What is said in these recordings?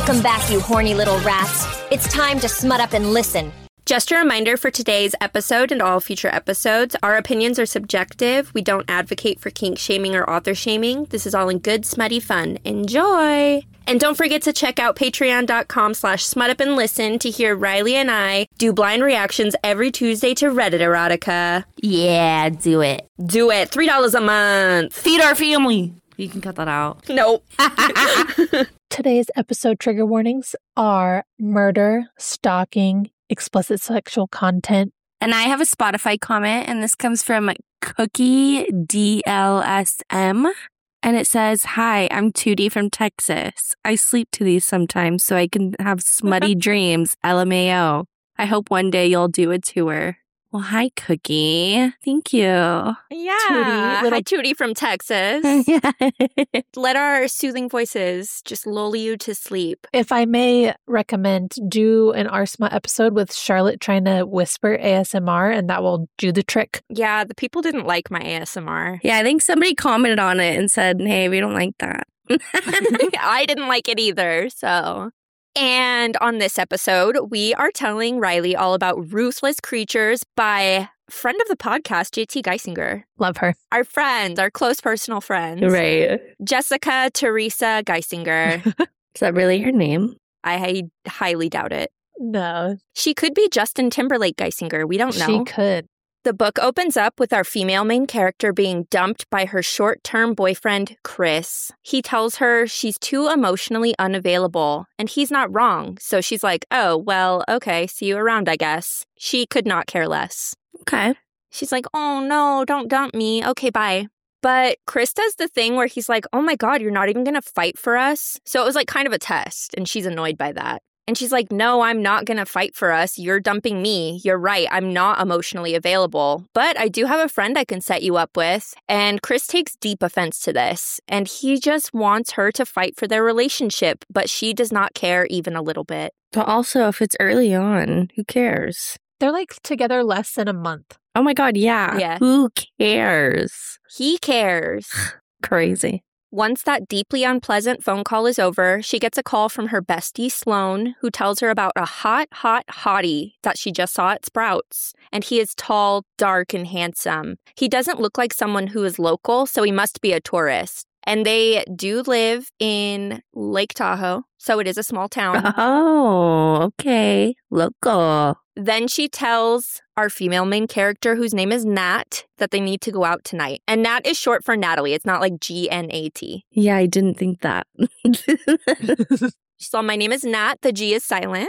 Welcome back, you horny little rats. It's time to smut up and listen. Just a reminder for today's episode and all future episodes, our opinions are subjective. We don't advocate for kink shaming or author shaming. This is all in good, smutty fun. Enjoy! And don't forget to check out patreon.com/smutupandlisten to hear Riley and I do blind reactions every Tuesday to Reddit erotica. Yeah, do it. Do it. $3 a month. Feed our family. You can cut that out. Nope. Today's episode trigger warnings are murder, stalking, explicit sexual content. And I have a Spotify comment, and this comes from Cookie DLSM. And it says, "Hi, I'm Tootie from Texas. I sleep to these sometimes so I can have smutty dreams. LMAO. I hope one day you'll do a tour." Well, hi, Cookie. Thank you. Yeah. Tootie, Hi, Tootie from Texas. Yeah. Let our soothing voices just lull you to sleep. If I may recommend, do an RSMA episode with Charlotte trying to whisper ASMR, and that will do the trick. Yeah, the people didn't like my ASMR. Yeah, I think somebody commented on it and said, hey, we don't like that. I didn't like it either, so... And on this episode, we are telling Riley all about Ruthless Creatures by friend of the podcast, JT Geisinger. Love her. Our friends, our close personal friends. Right. Jessica Teresa Geisinger. Is that really her name? I highly doubt it. No, She could be Justin Timberlake Geisinger. We don't know. she could. The book opens up with our female main character being dumped by her short-term boyfriend, Chris. He tells her she's too emotionally unavailable, and he's not wrong. So she's like, oh, well, okay, see you around, I guess. She could not care less. Okay. She's like, oh, no, don't dump me. Okay, bye. But Chris does the thing where he's like, oh my God, you're not even going to fight for us? So it was like kind of a test, and she's annoyed by that. And she's like, no, I'm not going to fight for us. You're dumping me. You're right. I'm not emotionally available. But I do have a friend I can set you up with. And Chris takes deep offense to this. And he just wants her to fight for their relationship. But she does not care even a little bit. But also, if it's early on, who cares? They're like together less than a month. Oh my God, yeah. Yeah. Who cares? He cares. Crazy. Once that deeply unpleasant phone call is over, she gets a call from her bestie, Sloan, who tells her about a hot hottie that she just saw at Sprouts. And he is tall, dark, and handsome. He doesn't look like someone who is local, so he must be a tourist. And they do live in Lake Tahoe, so it is a small town. Oh, okay. Local. Then she tells our female main character, whose name is Nat, that they need to go out tonight. And Nat is short for Natalie. It's not like GNAT. Yeah, I didn't think that. So my name is Nat. The G is silent.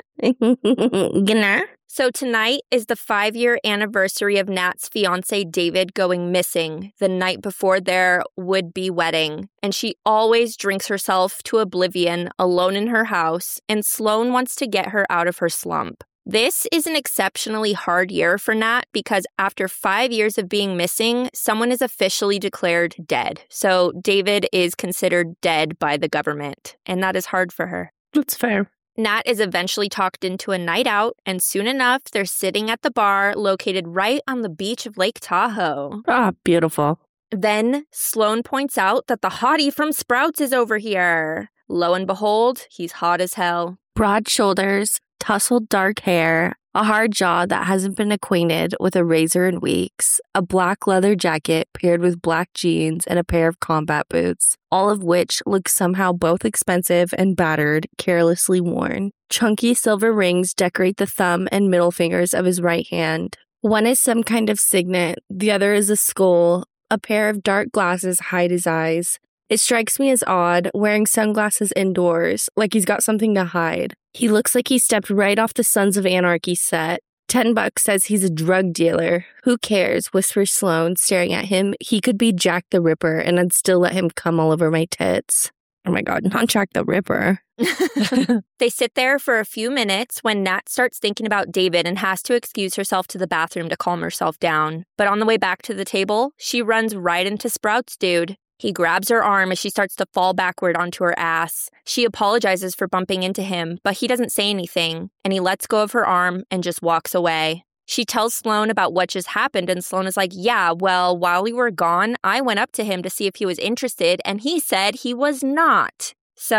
Gunnar. So tonight is the 5-year anniversary of Nat's fiance, David, going missing the night before their would-be wedding. And she always drinks herself to oblivion alone in her house, and Sloan wants to get her out of her slump. This is an exceptionally hard year for Nat because after 5 years of being missing, someone is officially declared dead. So David is considered dead by the government, and that is hard for her. That's fair. Nat is eventually talked into a night out, and soon enough, they're sitting at the bar located right on the beach of Lake Tahoe. Ah, beautiful. Then Sloan points out that the hottie from Sprouts is over here. Lo and behold, he's hot as hell. Broad shoulders, tousled dark hair, a hard jaw that hasn't been acquainted with a razor in weeks, a black leather jacket paired with black jeans and a pair of combat boots, all of which look somehow both expensive and battered, carelessly worn. Chunky silver rings decorate the thumb and middle fingers of his right hand. One is some kind of signet, the other is a skull. A pair of dark glasses hide his eyes. It strikes me as odd, wearing sunglasses indoors, like he's got something to hide. He looks like he stepped right off the Sons of Anarchy set. $10 says he's a drug dealer. Who cares, whispers Sloan, staring at him. He could be Jack the Ripper, and I'd still let him come all over my tits. Oh my God, not Jack the Ripper. They sit there for a few minutes when Nat starts thinking about David and has to excuse herself to the bathroom to calm herself down. But on the way back to the table, she runs right into Sprouts dude. He grabs her arm as she starts to fall backward onto her ass. She apologizes for bumping into him, but he doesn't say anything, and he lets go of her arm and just walks away. She tells Sloan about what just happened, and Sloan is like, yeah, well, while we were gone, I went up to him to see if he was interested, and he said he was not. So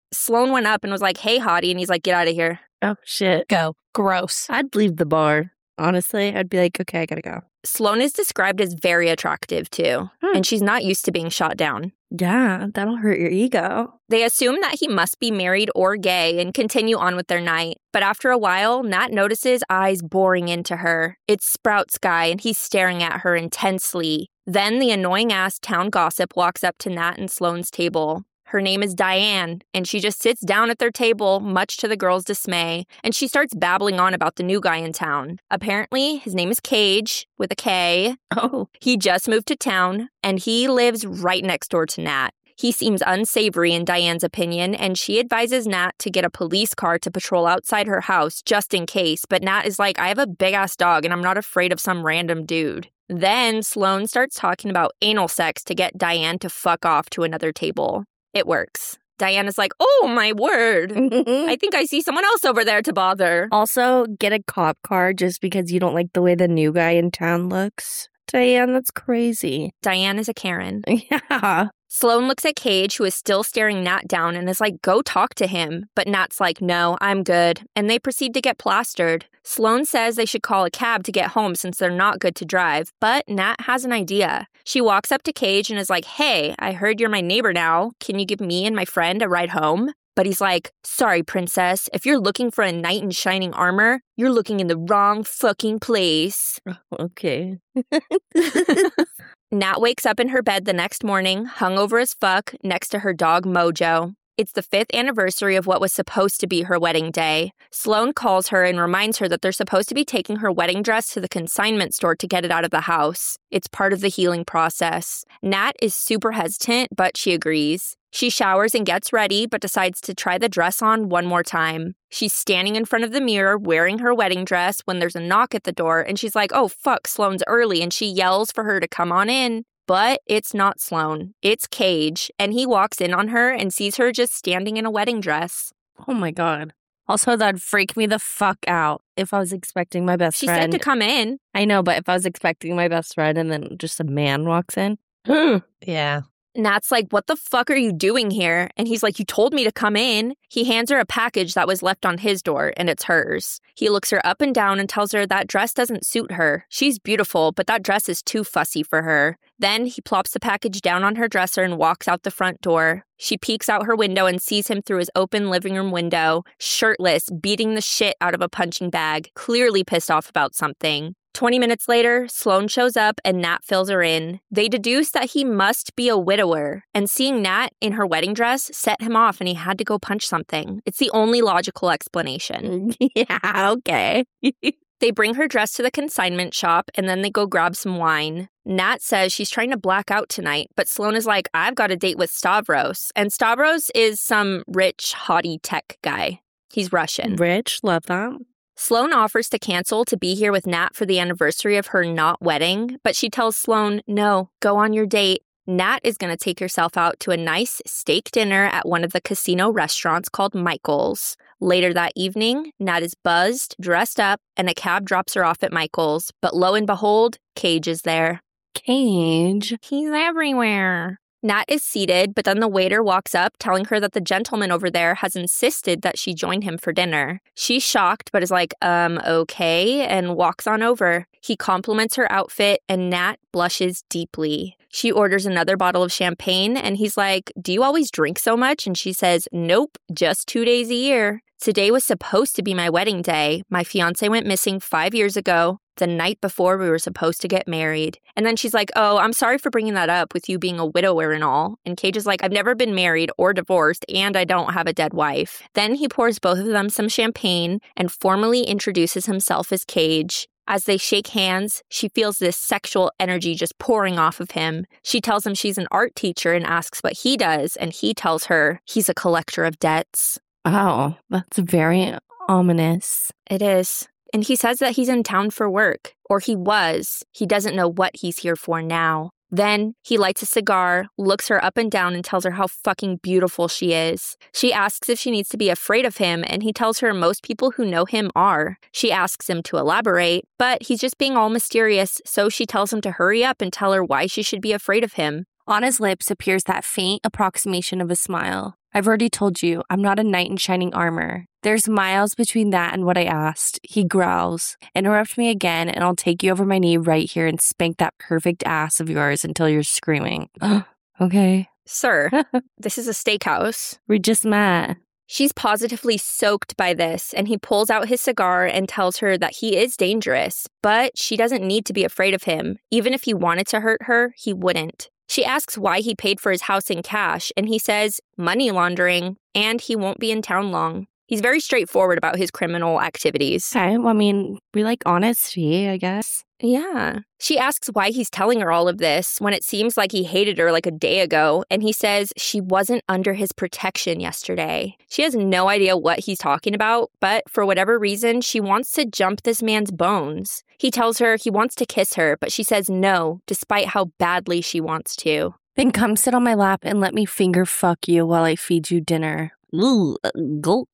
Sloan went up and was like, hey, hottie. And he's like, get out of here. Oh, shit. Go. Gross. I'd leave the bar. Honestly, I'd be like, okay, I gotta go. Sloan is described as very attractive, too. And she's not used to being shot down. Yeah, that'll hurt your ego. They assume that he must be married or gay and continue on with their night. But after a while, Nat notices eyes boring into her. It's Sprout's guy, and he's staring at her intensely. Then the annoying-ass town gossip walks up to Nat and Sloan's table. Her name is Diane, and she just sits down at their table, much to the girls' dismay, and she starts babbling on about the new guy in town. Apparently, his name is Cage, with a K. Oh. He just moved to town, and he lives right next door to Nat. He seems unsavory in Diane's opinion, and she advises Nat to get a police car to patrol outside her house just in case, but Nat is like, I have a big-ass dog, and I'm not afraid of some random dude. Then Sloan starts talking about anal sex to get Diane to fuck off to another table. It works. Diana's like, oh, my word. I think I see someone else over there to bother. Also, get a cop car just because you don't like the way the new guy in town looks. Diane, that's crazy. Diane is a Karen. Yeah. Sloan looks at Cage, who is still staring Nat down, and is like, go talk to him. But Nat's like, no, I'm good. And they proceed to get plastered. Sloan says they should call a cab to get home since they're not good to drive. But Nat has an idea. She walks up to Cage and is like, hey, I heard you're my neighbor now. Can you give me and my friend a ride home? But he's like, sorry, princess. If you're looking for a knight in shining armor, you're looking in the wrong fucking place. Okay. Nat wakes up in her bed the next morning, hungover as fuck, next to her dog Mojo. It's the 5th anniversary of what was supposed to be her wedding day. Sloan calls her and reminds her that they're supposed to be taking her wedding dress to the consignment store to get it out of the house. It's part of the healing process. Nat is super hesitant, but she agrees. She showers and gets ready, but decides to try the dress on one more time. She's standing in front of the mirror wearing her wedding dress when there's a knock at the door, and she's like, oh, fuck, Sloan's early, and she yells for her to come on in. But it's not Sloan. It's Cage, and he walks in on her and sees her just standing in a wedding dress. Oh, my God. Also, that'd freak me the fuck out if I was expecting my best friend. She said to come in. I know, but if I was expecting my best friend and then just a man walks in. Yeah. Nat's like, what the fuck are you doing here? And he's like, you told me to come in. He hands her a package that was left on his door, and it's hers. He looks her up and down and tells her that dress doesn't suit her. She's beautiful, but that dress is too fussy for her. Then he plops the package down on her dresser and walks out the front door. She peeks out her window and sees him through his open living room window, shirtless, beating the shit out of a punching bag, clearly pissed off about something. 20 minutes later, Sloan shows up and Nat fills her in. They deduce that he must be a widower, and seeing Nat in her wedding dress set him off and he had to go punch something. It's the only logical explanation. Yeah, okay. They bring her dress to the consignment shop and then they go grab some wine. Nat says she's trying to black out tonight, but Sloan is like, I've got a date with Stavros. And Stavros is some rich, haughty tech guy. He's Russian. Rich, love that. Sloan offers to cancel to be here with Nat for the anniversary of her not wedding, but she tells Sloan, no, go on your date. Nat is going to take herself out to a nice steak dinner at one of the casino restaurants called Michael's. Later that evening, Nat is buzzed, dressed up, and a cab drops her off at Michael's. But lo and behold, Cage is there. Cage? He's everywhere. Nat is seated, but then the waiter walks up, telling her that the gentleman over there has insisted that she join him for dinner. She's shocked, but is like, okay, and walks on over. He compliments her outfit, and Nat blushes deeply. She orders another bottle of champagne, and he's like, do you always drink so much? And she says, nope, just 2 days a year. Today was supposed to be my wedding day. My fiance went missing 5 years ago, the night before we were supposed to get married. And then she's like, oh, I'm sorry for bringing that up with you being a widower and all. And Cage is like, I've never been married or divorced, and I don't have a dead wife. Then he pours both of them some champagne and formally introduces himself as Cage. As they shake hands, she feels this sexual energy just pouring off of him. She tells him she's an art teacher and asks what he does, and he tells her he's a collector of debts. Oh, that's very ominous. It is. And he says that he's in town for work, or he was. He doesn't know what he's here for now. Then he lights a cigar, looks her up and down, and tells her how fucking beautiful she is. She asks if she needs to be afraid of him, and he tells her most people who know him are. She asks him to elaborate, but he's just being all mysterious, so she tells him to hurry up and tell her why she should be afraid of him. On his lips appears that faint approximation of a smile. I've already told you, I'm not a knight in shining armor. There's miles between that and what I asked. He growls. Interrupt me again and I'll take you over my knee right here and spank that perfect ass of yours until you're screaming. Okay. Sir, this is a steakhouse. We just met. She's positively soaked by this, and he pulls out his cigar and tells her that he is dangerous, but she doesn't need to be afraid of him. Even if he wanted to hurt her, he wouldn't. She asks why he paid for his house in cash, and he says money laundering, and he won't be in town long. He's very straightforward about his criminal activities. Okay, well, I mean, we like honesty, I guess. Yeah. She asks why he's telling her all of this when it seems like he hated her like a day ago, and he says she wasn't under his protection yesterday. She has no idea what he's talking about, but for whatever reason, she wants to jump this man's bones. He tells her he wants to kiss her, but she says no, despite how badly she wants to. Then come sit on my lap and let me finger fuck you while I feed you dinner. Ooh, gulp.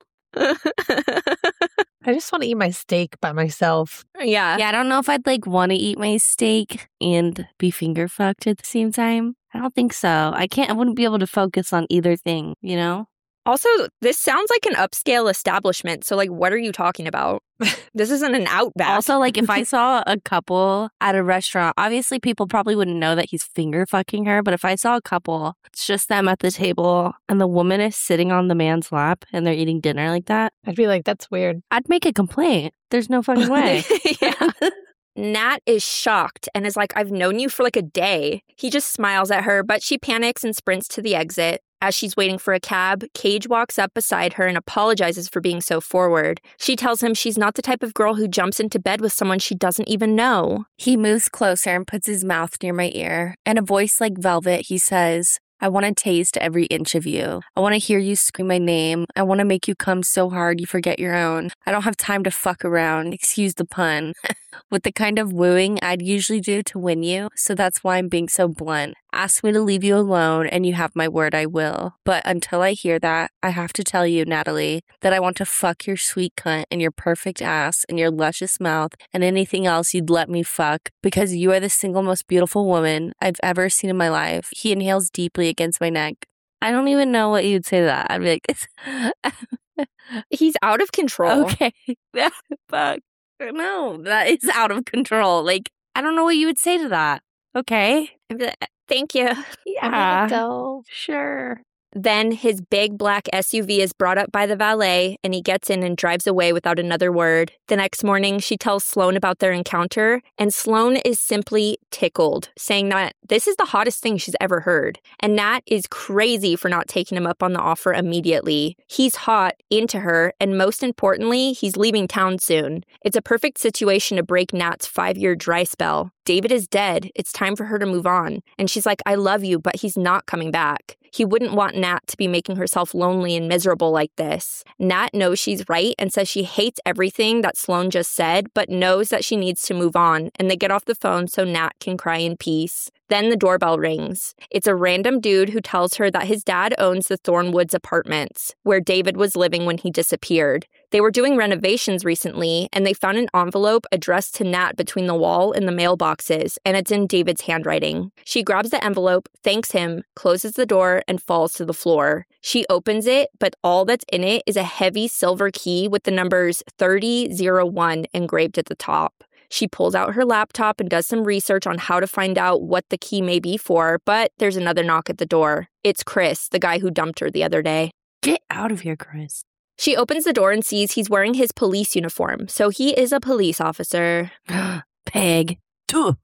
I just want to eat my steak by myself. Yeah. Yeah, I don't know if I'd want to eat my steak and be finger fucked at the same time. I don't think so. I wouldn't be able to focus on either thing, you know? Also, this sounds like an upscale establishment. So, what are you talking about? This isn't an Outback. Also, if I saw a couple at a restaurant, obviously people probably wouldn't know that he's finger fucking her. But if I saw a couple, it's just them at the table and the woman is sitting on the man's lap and they're eating dinner like that, I'd be like, that's weird. I'd make a complaint. There's no fucking way. Yeah. Nat is shocked and is like, I've known you for a day. He just smiles at her, but she panics and sprints to the exit. As she's waiting for a cab, Cage walks up beside her and apologizes for being so forward. She tells him she's not the type of girl who jumps into bed with someone she doesn't even know. He moves closer and puts his mouth near my ear. In a voice like velvet, he says, I want to taste every inch of you. I want to hear you scream my name. I want to make you come so hard you forget your own. I don't have time to fuck around, excuse the pun, with the kind of wooing I'd usually do to win you, so that's why I'm being so blunt. Ask me to leave you alone, and you have my word I will. But until I hear that, I have to tell you, Natalie, that I want to fuck your sweet cunt and your perfect ass and your luscious mouth and anything else you'd let me fuck, because you are the single most beautiful woman I've ever seen in my life. He inhales deeply against my neck. I don't even know what you'd say to that. I'd be like, he's out of control. Okay. Fuck. No, that is out of control. I don't know what you would say to that. Okay. I'd be like, thank you. Yeah. Go. Sure. Then his big black SUV is brought up by the valet, and he gets in and drives away without another word. The next morning, she tells Sloan about their encounter, and Sloan is simply tickled, saying that this is the hottest thing she's ever heard. And Nat is crazy for not taking him up on the offer immediately. He's hot, into her, and most importantly, he's leaving town soon. It's a perfect situation to break Nat's 5-year dry spell. David is dead. It's time for her to move on. And she's like, I love you, but he's not coming back. He wouldn't want Nat to be making herself lonely and miserable like this. Nat knows she's right and says she hates everything that Sloan just said, but knows that she needs to move on, and they get off the phone so Nat can cry in peace. Then the doorbell rings. It's a random dude who tells her that his dad owns the Thornwoods apartments, where David was living when he disappeared. They were doing renovations recently, and they found an envelope addressed to Nat between the wall and the mailboxes, and it's in David's handwriting. She grabs the envelope, thanks him, closes the door, and falls to the floor. She opens it, but all that's in it is a heavy silver key with the numbers 3001 engraved at the top. She pulls out her laptop and does some research on how to find out what the key may be for, but there's another knock at the door. It's Chris, the guy who dumped her the other day. Get out of here, Chris. She opens the door and sees he's wearing his police uniform, so he is a police officer. Peg. Oink,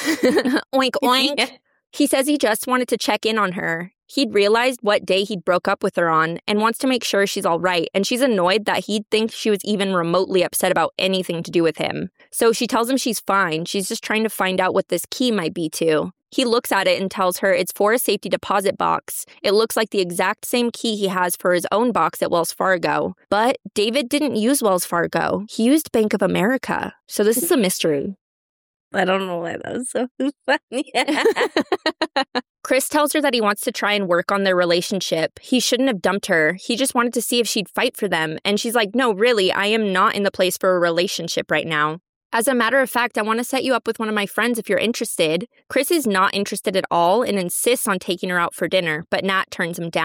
oink. He says he just wanted to check in on her. He'd realized what day he'd broke up with her on and wants to make sure she's all right, and she's annoyed that he'd think she was even remotely upset about anything to do with him. So she tells him she's fine, she's just trying to find out what this key might be to. He looks at it and tells her it's for a safety deposit box. It looks like the exact same key he has for his own box at Wells Fargo. But David didn't use Wells Fargo. He used Bank of America. So this is a mystery. I don't know why that was so funny. Chris tells her that he wants to try and work on their relationship. He shouldn't have dumped her. He just wanted to see if she'd fight for them. And she's like, no, really, I am not in the place for a relationship right now. As a matter of fact, I want to set you up with one of my friends if you're interested. Chris is not interested at all and insists on taking her out for dinner, but Nat turns him down.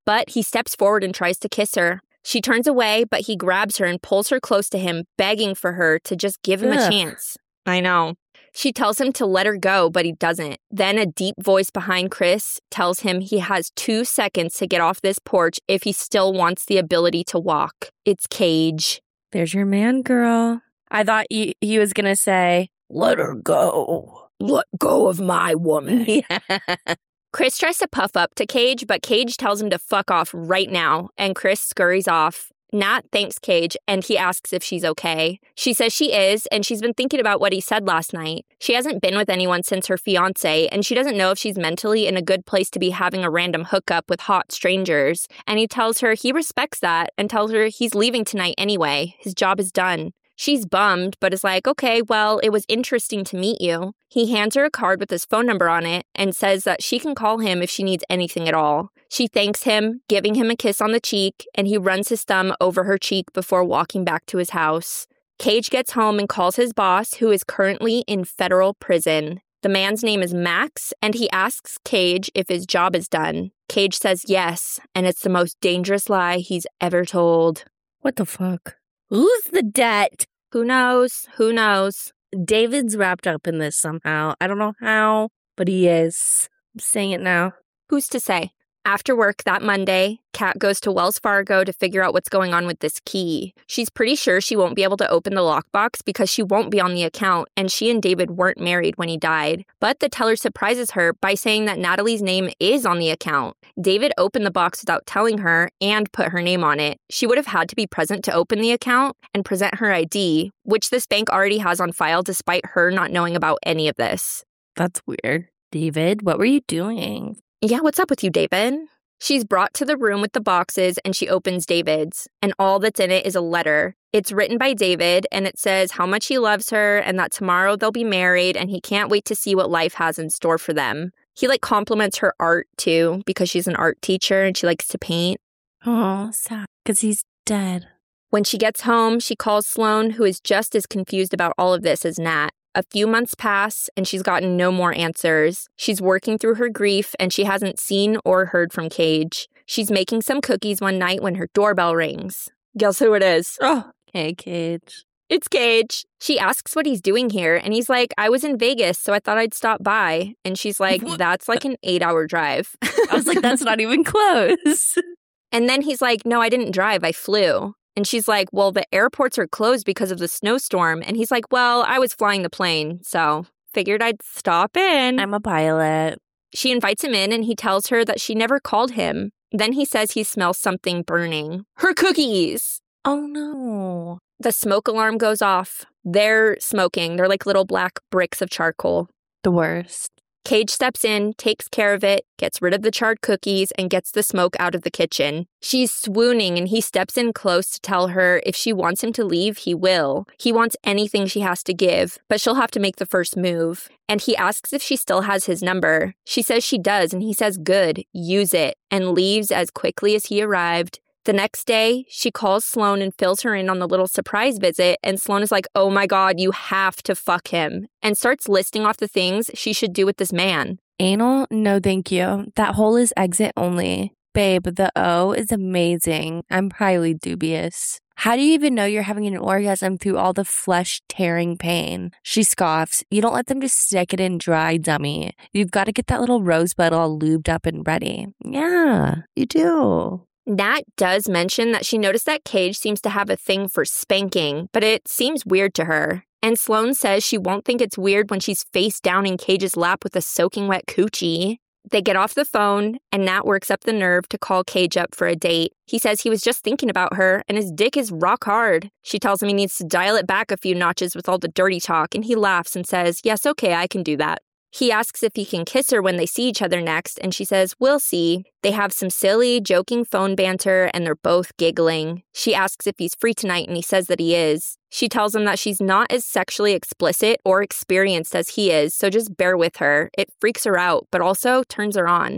but he steps forward and tries to kiss her. She turns away, but he grabs her and pulls her close to him, begging for her to just give him a chance. I know. She tells him to let her go, but he doesn't. Then a deep voice behind Chris tells him he has 2 seconds to get off this porch if he still wants the ability to walk. It's Cage. There's your man, girl. I thought he was going to say, let her go. Let go of my woman. Yeah. Chris tries to puff up to Cage, but Cage tells him to fuck off right now, and Chris scurries off. Nat thanks Cage, and he asks if she's okay. She says she is, and she's been thinking about what he said last night. She hasn't been with anyone since her fiancé, and she doesn't know if she's mentally in a good place to be having a random hookup with hot strangers. And he tells her he respects that, and tells her he's leaving tonight anyway. His job is done. She's bummed, but is like, okay, well, it was interesting to meet you. He hands her a card with his phone number on it and says that she can call him if she needs anything at all. She thanks him, giving him a kiss on the cheek, and he runs his thumb over her cheek before walking back to his house. Cage gets home and calls his boss, who is currently in federal prison. The man's name is Max, and he asks Cage if his job is done. Cage says yes, and it's the most dangerous lie he's ever told. What the fuck? Who's the debt? Who knows? Who knows? David's wrapped up in this somehow. I don't know how, but he is. I'm saying it now. Who's to say? After work that Monday, Kat goes to Wells Fargo to figure out what's going on with this key. She's pretty sure she won't be able to open the lockbox because she won't be on the account, and she and David weren't married when he died. But the teller surprises her by saying that Natalie's name is on the account. David opened the box without telling her and put her name on it. She would have had to be present to open the account and present her ID, which this bank already has on file despite her not knowing about any of this. That's weird. David, what were you doing? Yeah, what's up with you, David? She's brought to the room with the boxes, and she opens David's, and all that's in it is a letter. It's written by David, and it says how much he loves her and that tomorrow they'll be married, and he can't wait to see what life has in store for them. He, compliments her art, too, because she's an art teacher and she likes to paint. Oh, sad, because he's dead. When she gets home, she calls Sloan, who is just as confused about all of this as Nat. A few months pass, and she's gotten no more answers. She's working through her grief, and she hasn't seen or heard from Cage. She's making some cookies one night when her doorbell rings. Guess who it is? Oh, hey, Cage. It's Cage. She asks what he's doing here, and he's like, I was in Vegas, so I thought I'd stop by. And she's like, that's like an 8-hour drive. I was like, that's not even close. And then he's like, no, I didn't drive, I flew. And she's like, well, the airports are closed because of the snowstorm. And he's like, well, I was flying the plane, so figured I'd stop in. I'm a pilot. She invites him in, and he tells her that she never called him. Then he says he smells something burning. Her cookies! Oh, no. The smoke alarm goes off. They're smoking. They're like little black bricks of charcoal. The worst. Cage steps in, takes care of it, gets rid of the charred cookies, and gets the smoke out of the kitchen. She's swooning, and he steps in close to tell her if she wants him to leave, he will. He wants anything she has to give, but she'll have to make the first move. And he asks if she still has his number. She says she does, and he says, good, use it, and leaves as quickly as he arrived. The next day, she calls Sloan and fills her in on the little surprise visit, and Sloan is like, oh my God, you have to fuck him, and starts listing off the things she should do with this man. Anal? No, thank you. That hole is exit only. Babe, the O is amazing. I'm highly dubious. How do you even know you're having an orgasm through all the flesh-tearing pain? She scoffs. You don't let them just stick it in dry, dummy. You've got to get that little rosebud all lubed up and ready. Yeah, you do. Nat does mention that she noticed that Cage seems to have a thing for spanking, but it seems weird to her. And Sloan says she won't think it's weird when she's face down in Cage's lap with a soaking wet coochie. They get off the phone, and Nat works up the nerve to call Cage up for a date. He says he was just thinking about her, and his dick is rock hard. She tells him he needs to dial it back a few notches with all the dirty talk, and he laughs and says, yes, okay, I can do that. He asks if he can kiss her when they see each other next, and she says, we'll see. They have some silly, joking phone banter, and they're both giggling. She asks if he's free tonight, and he says that he is. She tells him that she's not as sexually explicit or experienced as he is, so just bear with her. It freaks her out, but also turns her on.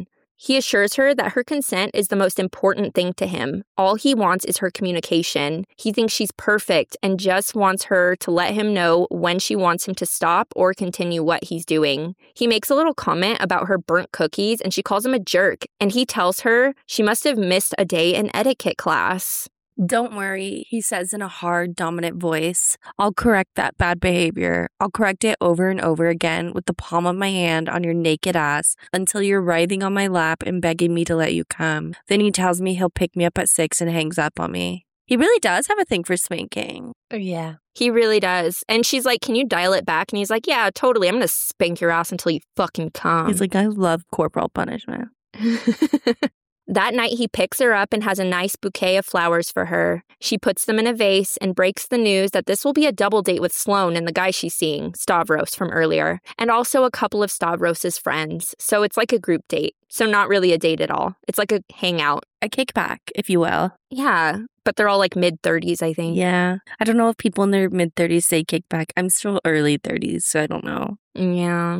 He assures her that her consent is the most important thing to him. All he wants is her communication. He thinks she's perfect and just wants her to let him know when she wants him to stop or continue what he's doing. He makes a little comment about her burnt cookies and she calls him a jerk, and he tells her she must have missed a day in etiquette class. Don't worry, he says in a hard, dominant voice. I'll correct that bad behavior. I'll correct it over and over again with the palm of my hand on your naked ass until you're writhing on my lap and begging me to let you come. Then he tells me he'll pick me up at 6 and hangs up on me. He really does have a thing for spanking. Oh, yeah. He really does. And she's like, can you dial it back? And he's like, yeah, totally. I'm going to spank your ass until you fucking come. He's like, I love corporal punishment. That night, he picks her up and has a nice bouquet of flowers for her. She puts them in a vase and breaks the news that this will be a double date with Sloane and the guy she's seeing, Stavros from earlier, and also a couple of Stavros's friends. So it's like a group date. So not really a date at all. It's like a hangout. A kickback, if you will. Yeah, but they're all like mid-30s, I think. Yeah. I don't know if people in their mid-30s say kickback. I'm still early 30s, so I don't know. Yeah.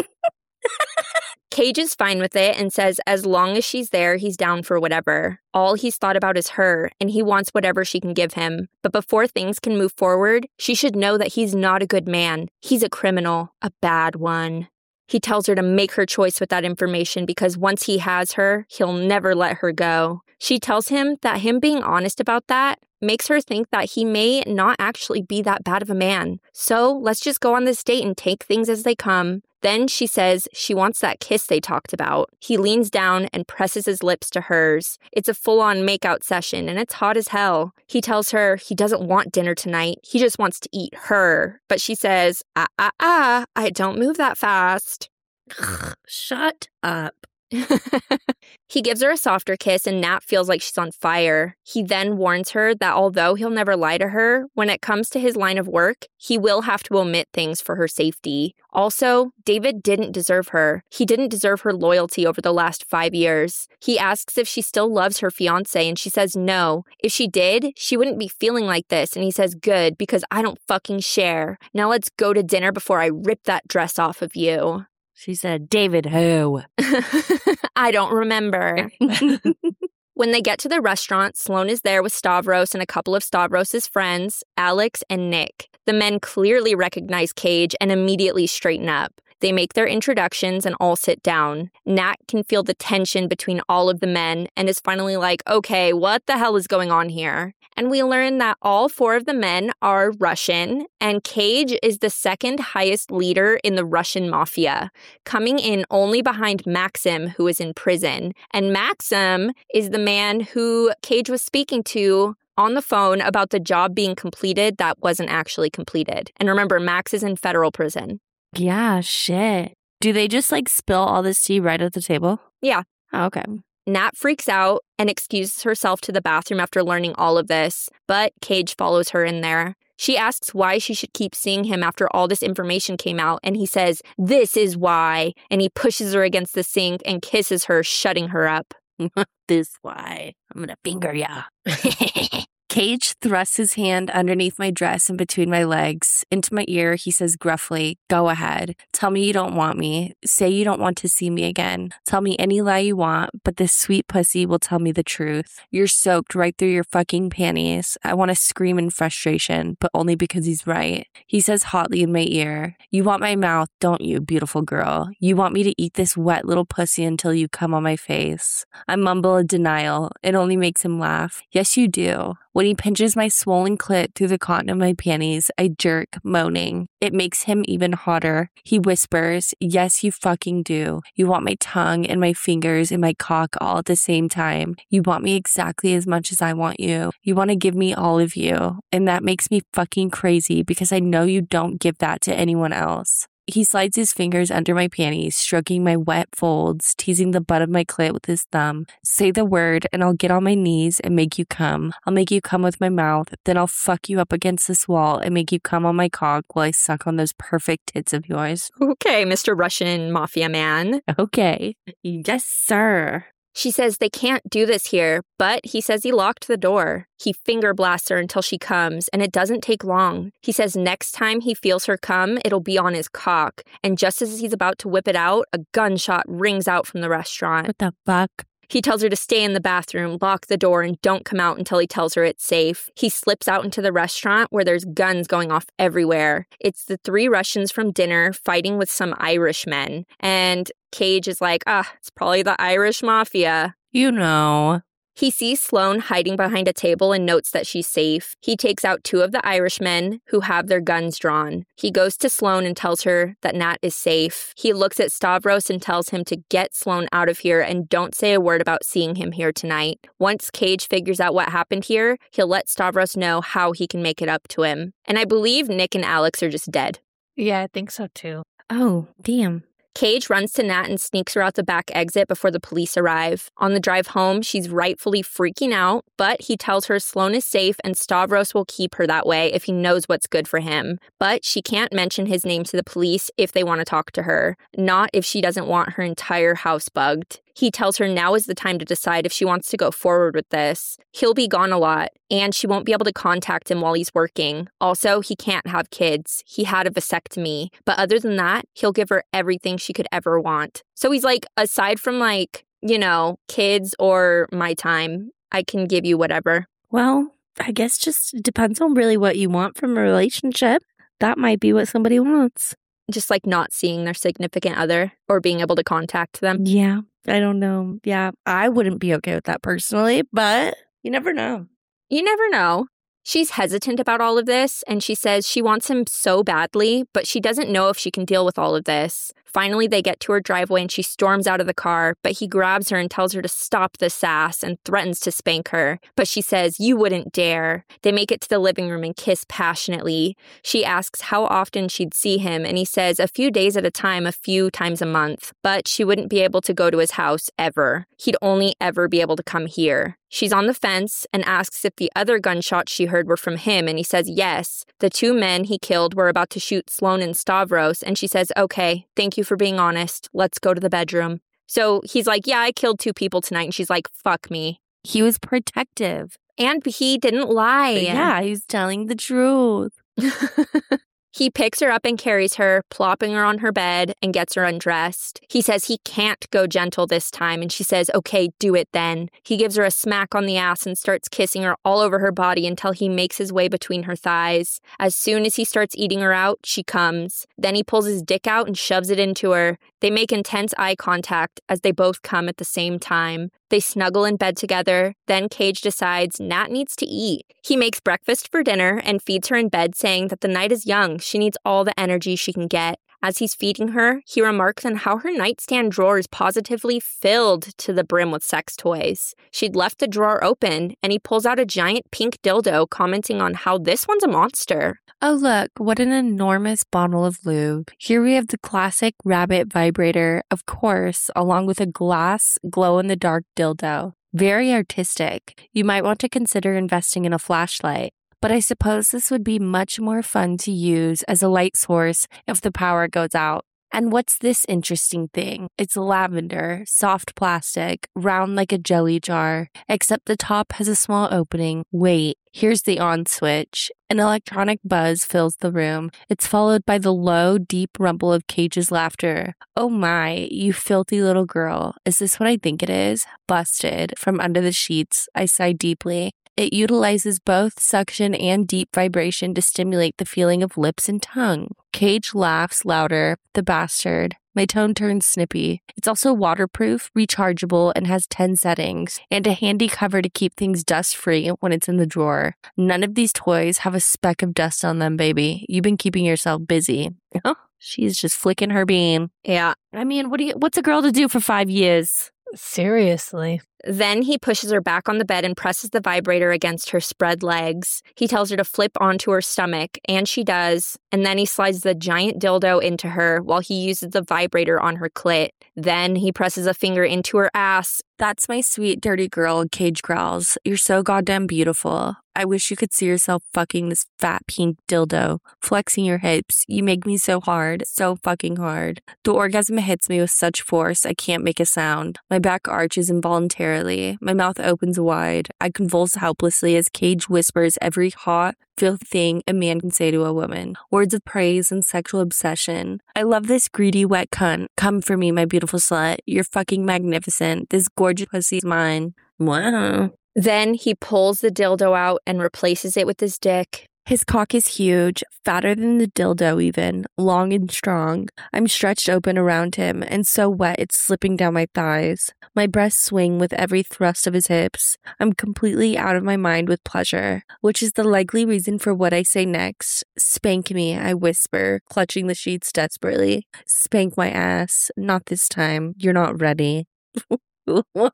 Cage is fine with it and says as long as she's there, he's down for whatever. All he's thought about is her, and he wants whatever she can give him. But before things can move forward, she should know that he's not a good man. He's a criminal, a bad one. He tells her to make her choice with that information because once he has her, he'll never let her go. She tells him that him being honest about that makes her think that he may not actually be that bad of a man. So let's just go on this date and take things as they come. Then she says she wants that kiss they talked about. He leans down and presses his lips to hers. It's a full-on makeout session, and it's hot as hell. He tells her he doesn't want dinner tonight. He just wants to eat her. But she says, I don't move that fast. Shut up. He gives her a softer kiss and Nat feels like she's on fire. He then warns her that although he'll never lie to her, when it comes to his line of work, he will have to omit things for her safety. Also, David didn't deserve her. He didn't deserve her loyalty over the last 5 years. He asks if she still loves her fiancé and she says no. If she did, she wouldn't be feeling like this, and he says good because I don't fucking share. Now let's go to dinner before I rip that dress off of you. She said, David who? I don't remember. When they get to the restaurant, Sloane is there with Stavros and a couple of Stavros's friends, Alex and Nick. The men clearly recognize Cage and immediately straighten up. They make their introductions and all sit down. Nat can feel the tension between all of the men and is finally like, okay, what the hell is going on here? And we learn that all 4 of the men are Russian, and Cage is the second highest leader in the Russian mafia, coming in only behind Maxim, who is in prison. And Maxim is the man who Cage was speaking to on the phone about the job being completed that wasn't actually completed. And remember, Max is in federal prison. Yeah, shit. Do they just spill all this tea right at the table? Yeah. Oh, okay. Nat freaks out and excuses herself to the bathroom after learning all of this, but Cage follows her in there. She asks why she should keep seeing him after all this information came out, and he says, this is why, and he pushes her against the sink and kisses her, shutting her up. This why. I'm gonna finger ya. Cage thrusts his hand underneath my dress and between my legs. Into my ear, he says gruffly, go ahead. Tell me you don't want me. Say you don't want to see me again. Tell me any lie you want, but this sweet pussy will tell me the truth. You're soaked right through your fucking panties. I want to scream in frustration, but only because he's right. He says hotly in my ear, you want my mouth, don't you, beautiful girl? You want me to eat this wet little pussy until you come on my face. I mumble a denial. It only makes him laugh. Yes, you do. When he pinches my swollen clit through the cotton of my panties, I jerk, moaning. It makes him even hotter. He whispers, yes, you fucking do. You want my tongue and my fingers and my cock all at the same time. You want me exactly as much as I want you. You want to give me all of you. And that makes me fucking crazy because I know you don't give that to anyone else. He slides his fingers under my panties, stroking my wet folds, teasing the butt of my clit with his thumb. Say the word and I'll get on my knees and make you come. I'll make you come with my mouth, then I'll fuck you up against this wall and make you come on my cock while I suck on those perfect tits of yours. Okay, Mr. Russian Mafia man. Okay. Yes, sir. She says they can't do this here, but he says he locked the door. He finger blasts her until she comes, and it doesn't take long. He says next time he feels her come, it'll be on his cock. And just as he's about to whip it out, a gunshot rings out from the restaurant. What the fuck? He tells her to stay in the bathroom, lock the door, and don't come out until he tells her it's safe. He slips out into the restaurant where there's guns going off everywhere. It's the 3 Russians from dinner fighting with some Irish men. And Cage is like, it's probably the Irish mafia. You know. He sees Sloane hiding behind a table and notes that she's safe. He takes out 2 of the Irishmen who have their guns drawn. He goes to Sloane and tells her that Nat is safe. He looks at Stavros and tells him to get Sloane out of here and don't say a word about seeing him here tonight. Once Cage figures out what happened here, he'll let Stavros know how he can make it up to him. And I believe Nick and Alex are just dead. Yeah, I think so too. Oh, damn. Cage runs to Nat and sneaks her out the back exit before the police arrive. On the drive home, she's rightfully freaking out, but he tells her Sloane is safe and Stavros will keep her that way if he knows what's good for him. But she can't mention his name to the police if they want to talk to her, not if she doesn't want her entire house bugged. He tells her now is the time to decide if she wants to go forward with this. He'll be gone a lot, and she won't be able to contact him while he's working. Also, he can't have kids. He had a vasectomy. But other than that, he'll give her everything she could ever want. So he's like, aside from kids or my time, I can give you whatever. Well, I guess just depends on really what you want from a relationship. That might be what somebody wants. Just like not seeing their significant other or being able to contact them. Yeah, I don't know. Yeah, I wouldn't be okay with that personally, but you never know. You never know. She's hesitant about all of this, and she says she wants him so badly, but she doesn't know if she can deal with all of this. Finally, they get to her driveway and she storms out of the car, but he grabs her and tells her to stop the sass and threatens to spank her. But she says, "You wouldn't dare." They make it to the living room and kiss passionately. She asks how often she'd see him, and he says a few days at a time, a few times a month. But she wouldn't be able to go to his house ever. He'd only ever be able to come here. She's on the fence and asks if the other gunshots she heard were from him, and he says yes. The 2 men he killed were about to shoot Sloane and Stavros, and she says, "Okay, thank you for being honest. Let's go to the bedroom." So he's like, "Yeah, I killed 2 people tonight," and she's like, "Fuck me." He was protective. And he didn't lie. Yeah, he was telling the truth. He picks her up and carries her, plopping her on her bed, and gets her undressed. He says he can't go gentle this time, and she says, "Okay, do it then." He gives her a smack on the ass and starts kissing her all over her body until he makes his way between her thighs. As soon as he starts eating her out, she comes. Then he pulls his dick out and shoves it into her. They make intense eye contact as they both come at the same time. They snuggle in bed together. Then Cage decides Nat needs to eat. He makes breakfast for dinner and feeds her in bed, saying that the night is young. She needs all the energy she can get. As he's feeding her, he remarks on how her nightstand drawer is positively filled to the brim with sex toys. She'd left the drawer open, and he pulls out a giant pink dildo, commenting on how this one's a monster. Oh, look, what an enormous bottle of lube. Here we have the classic rabbit vibrator, of course, along with a glass glow-in-the-dark dildo. Very artistic. You might want to consider investing in a flashlight. But I suppose this would be much more fun to use as a light source if the power goes out. And what's this interesting thing? It's lavender, soft plastic, round like a jelly jar, except the top has a small opening. Wait, here's the on switch. An electronic buzz fills the room. It's followed by the low, deep rumble of Cage's laughter. Oh my, you filthy little girl. Is this what I think it is? Busted. From under the sheets, I sigh deeply. It utilizes both suction and deep vibration to stimulate the feeling of lips and tongue. Cage laughs louder, the bastard. My tone turns snippy. It's also waterproof, rechargeable, and has 10 settings, and a handy cover to keep things dust-free when it's in the drawer. None of these toys have a speck of dust on them, baby. You've been keeping yourself busy. Oh, she's just flicking her bean. Yeah. I mean, what's a girl to do for 5 years? Seriously. Then he pushes her back on the bed and presses the vibrator against her spread legs. He tells her to flip onto her stomach, and she does. And then he slides the giant dildo into her while he uses the vibrator on her clit. Then he presses a finger into her ass. That's my sweet, dirty girl, Cage growls. You're so goddamn beautiful. I wish you could see yourself fucking this fat pink dildo, flexing your hips. You make me so hard, so fucking hard. The orgasm hits me with such force, I can't make a sound. My back arches involuntarily. My mouth opens wide. I convulse helplessly as Cage whispers every hot, filthy thing a man can say to a woman. Words of praise and sexual obsession. I love this greedy, wet cunt. Come for me, my beautiful slut. You're fucking magnificent. This gorgeous pussy's mine. Wow. Then he pulls the dildo out and replaces it with his dick. His cock is huge, fatter than the dildo even, long and strong. I'm stretched open around him and so wet it's slipping down my thighs. My breasts swing with every thrust of his hips. I'm completely out of my mind with pleasure, which is the likely reason for what I say next. Spank me, I whisper, clutching the sheets desperately. Spank my ass. Not this time. You're not ready. What?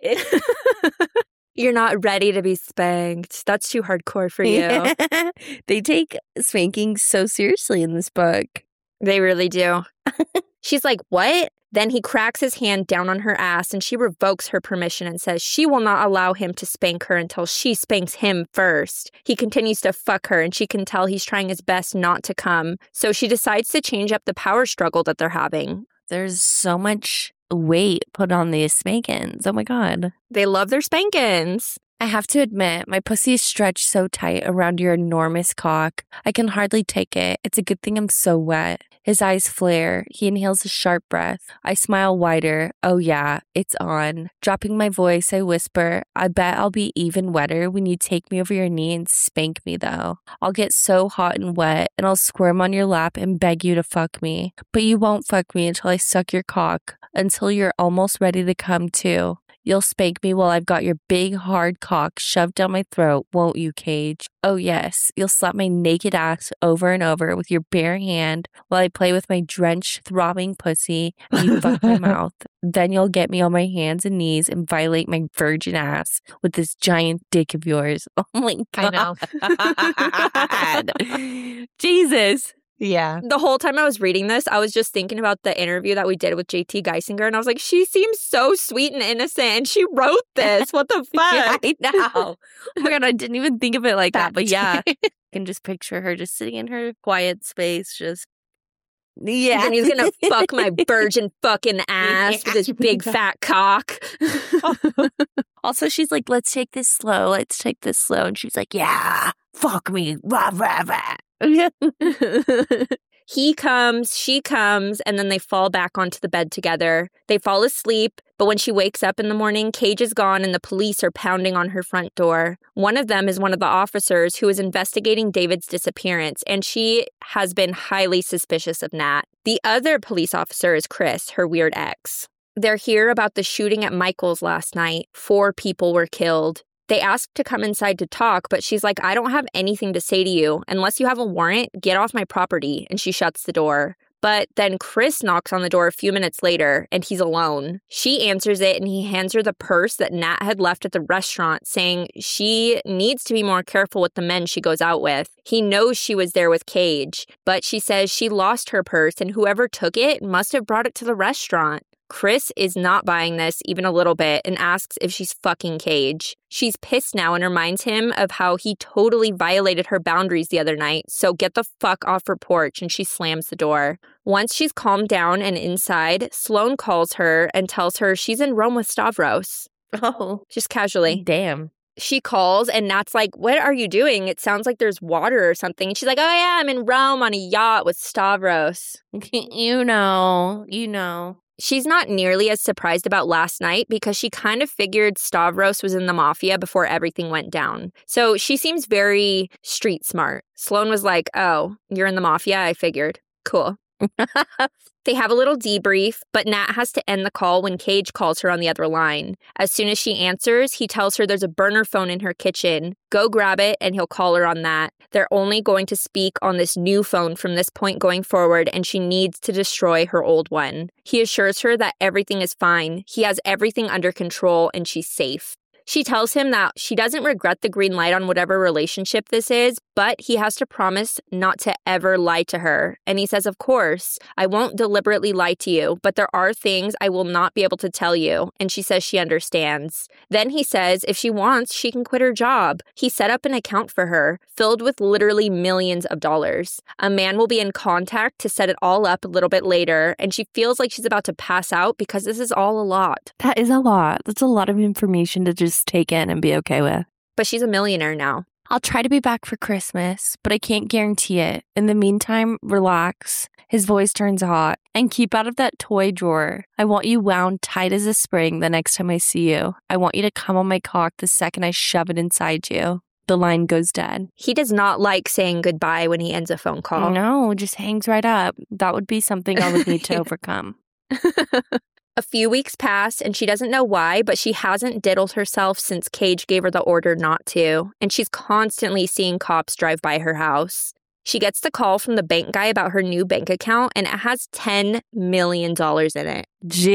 You're not ready to be spanked. That's too hardcore for you. They take spanking so seriously in this book. They really do. She's like, what? Then he cracks his hand down on her ass and she revokes her permission and says she will not allow him to spank her until she spanks him first. He continues to fuck her and she can tell he's trying his best not to come. So she decides to change up the power struggle that they're having. There's so much weight put on these spankings. Oh my God. They love their spankings. I have to admit, my pussy is stretched so tight around your enormous cock. I can hardly take it. It's a good thing I'm so wet. His eyes flare. He inhales a sharp breath. I smile wider. Oh yeah, it's on. Dropping my voice, I whisper, I bet I'll be even wetter when you take me over your knee and spank me though. I'll get so hot and wet and I'll squirm on your lap and beg you to fuck me. But you won't fuck me until I suck your cock, until you're almost ready to come too. You'll spank me while I've got your big, hard cock shoved down my throat, won't you, Cage? Oh, yes. You'll slap my naked ass over and over with your bare hand while I play with my drenched, throbbing pussy and you fuck my mouth. Then you'll get me on my hands and knees and violate my virgin ass with this giant dick of yours. Oh, my God. I know. Jesus. Yeah. The whole time I was reading this, I was just thinking about the interview that we did with JT Geisinger, and I was like, she seems so sweet and innocent, and she wrote this. What the fuck? Yeah, I know. Oh my God, I didn't even think of it like that, but yeah. I can just picture her just sitting in her quiet space, just... Yeah. And he's gonna fuck my virgin fucking ass with his big fat cock. Also, she's like, let's take this slow. And she's like, yeah, fuck me. Rah, rah, rah. He comes, she comes, and then they fall back onto the bed together. They fall asleep, but when she wakes up in the morning, Cage is gone and the police are pounding on her front door. One of them is one of the officers who is investigating David's disappearance, and she has been highly suspicious of Nat. The other police officer is Chris, her weird ex. They're here about the shooting at Michael's last night. 4 people were killed. They ask to come inside to talk, but she's like, I don't have anything to say to you. Unless you have a warrant, get off my property. And she shuts the door. But then Chris knocks on the door a few minutes later, and he's alone. She answers it, and he hands her the purse that Nat had left at the restaurant, saying she needs to be more careful with the men she goes out with. He knows she was there with Cage, but she says she lost her purse, and whoever took it must have brought it to the restaurant. Chris is not buying this even a little bit and asks if she's fucking Cage. She's pissed now and reminds him of how he totally violated her boundaries the other night, so get the fuck off her porch, and she slams the door. Once she's calmed down and inside, Sloane calls her and tells her she's in Rome with Stavros. Oh. Just casually. Damn. She calls and Nat's like, what are you doing? It sounds like there's water or something. And she's like, oh yeah, I'm in Rome on a yacht with Stavros. You know. She's not nearly as surprised about last night because she kind of figured Stavros was in the mafia before everything went down. So she seems very street smart. Sloane was like, oh, you're in the mafia? I figured. Cool. They have a little debrief, but Nat has to end the call when Cage calls her on the other line. As soon as she answers, he tells her there's a burner phone in her kitchen. Go grab it, and he'll call her on that. They're only going to speak on this new phone from this point going forward, and she needs to destroy her old one. He assures her that everything is fine. He has everything under control, and she's safe. She tells him that she doesn't regret the green light on whatever relationship this is, but he has to promise not to ever lie to her. And he says, of course, I won't deliberately lie to you, but there are things I will not be able to tell you. And she says she understands. Then he says if she wants, she can quit her job. He set up an account for her, filled with literally millions of dollars. A man will be in contact to set it all up a little bit later, and she feels like she's about to pass out because this is all a lot. That is a lot. That's a lot of information to just take in and be okay with. But she's a millionaire now. I'll try to be back for Christmas, but I can't guarantee it. In the meantime, relax. His voice turns hot. And keep out of that toy drawer. I want you wound tight as a spring the next time I see you. I want you to come on my cock the second I shove it inside you. The line goes dead. He does not like saying goodbye when he ends a phone call. No, just hangs right up. That would be something I would need to overcome. A few weeks pass, and she doesn't know why, but she hasn't diddled herself since Cage gave her the order not to, and she's constantly seeing cops drive by her house. She gets the call from the bank guy about her new bank account, and it has $10 million in it.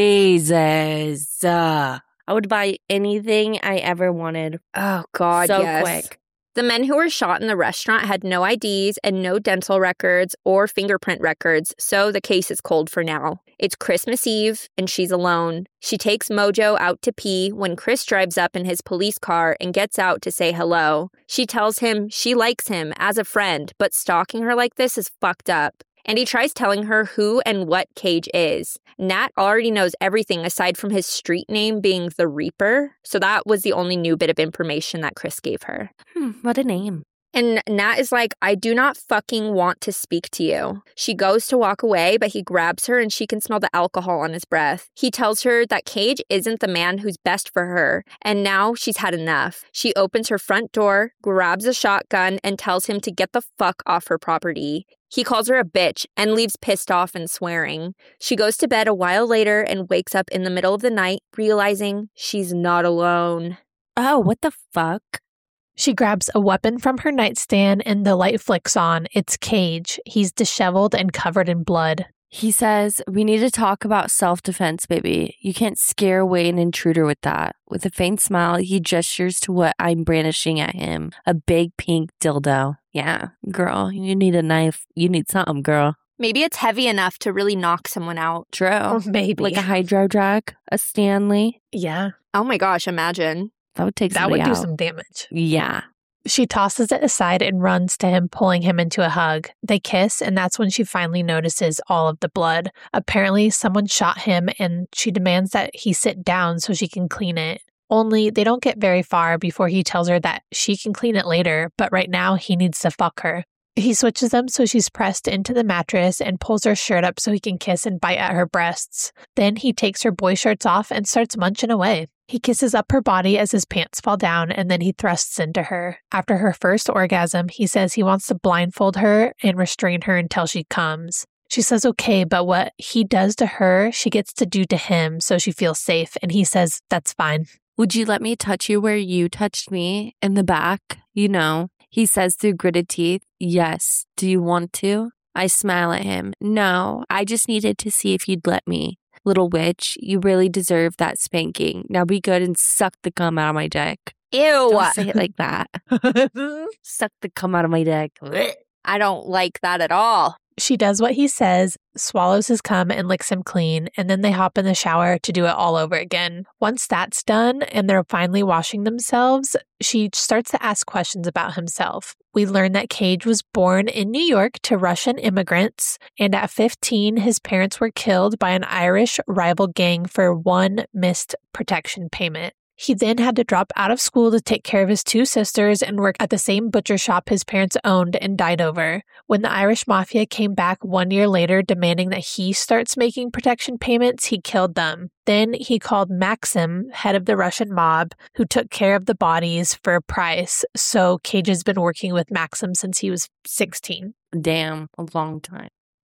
Jesus. I would buy anything I ever wanted. Oh, God, so yes. quick. The men who were shot in the restaurant had no IDs and no dental records or fingerprint records, so the case is cold for now. It's Christmas Eve, and she's alone. She takes Mojo out to pee when Chris drives up in his police car and gets out to say hello. She tells him she likes him as a friend, but stalking her like this is fucked up. And he tries telling her who and what Cage is. Nat already knows everything aside from his street name being the Reaper, so that was the only new bit of information that Chris gave her. What a name. And Nat is like, I do not fucking want to speak to you. She goes to walk away, but he grabs her and she can smell the alcohol on his breath. He tells her that Cage isn't the man who's best for her, and now she's had enough. She opens her front door, grabs a shotgun, and tells him to get the fuck off her property. He calls her a bitch and leaves pissed off and swearing. She goes to bed a while later and wakes up in the middle of the night, realizing she's not alone. Oh, what the fuck? She grabs a weapon from her nightstand and the light flicks on. It's Cage. He's disheveled and covered in blood. He says, we need to talk about self-defense, baby. You can't scare away an intruder with that. With a faint smile, he gestures to what I'm brandishing at him. A big pink dildo. Yeah, girl, you need a knife. You need something, girl. Maybe it's heavy enough to really knock someone out. True. Or maybe. Like a hydro drag, a Stanley. Yeah. Oh my gosh, imagine. That would take That somebody would do out. some damage. Yeah. She tosses it aside and runs to him, pulling him into a hug. They kiss, and that's when she finally notices all of the blood. Apparently, someone shot him, and she demands that he sit down so she can clean it. Only they don't get very far before he tells her that she can clean it later, but right now he needs to fuck her. He switches them so she's pressed into the mattress and pulls her shirt up so he can kiss and bite at her breasts. Then he takes her boy shirts off and starts munching away. He kisses up her body as his pants fall down, and then he thrusts into her. After her first orgasm, he says he wants to blindfold her and restrain her until she comes. She says okay, but what he does to her, she gets to do to him so she feels safe, and he says that's fine. Would you let me touch you where you touched me in the back? You know, he says through gritted teeth, yes. Do you want to? I smile at him. No, I just needed to see if you'd let me. Little witch, you really deserve that spanking. Now be good and suck the cum out of my dick. Ew. Don't say it like that. Suck the cum out of my dick. I don't like that at all. She does what he says, swallows his cum and licks him clean, and then they hop in the shower to do it all over again. Once that's done and they're finally washing themselves, she starts to ask questions about himself. We learn that Cage was born in New York to Russian immigrants, and at 15, his parents were killed by an Irish rival gang for one missed protection payment. He then had to drop out of school to take care of his two sisters and work at the same butcher shop his parents owned and died over. When the Irish Mafia came back 1 year later demanding that he starts making protection payments, he killed them. Then he called Maxim, head of the Russian mob, who took care of the bodies for a price. So Cage has been working with Maxim since he was 16. Damn, a long time.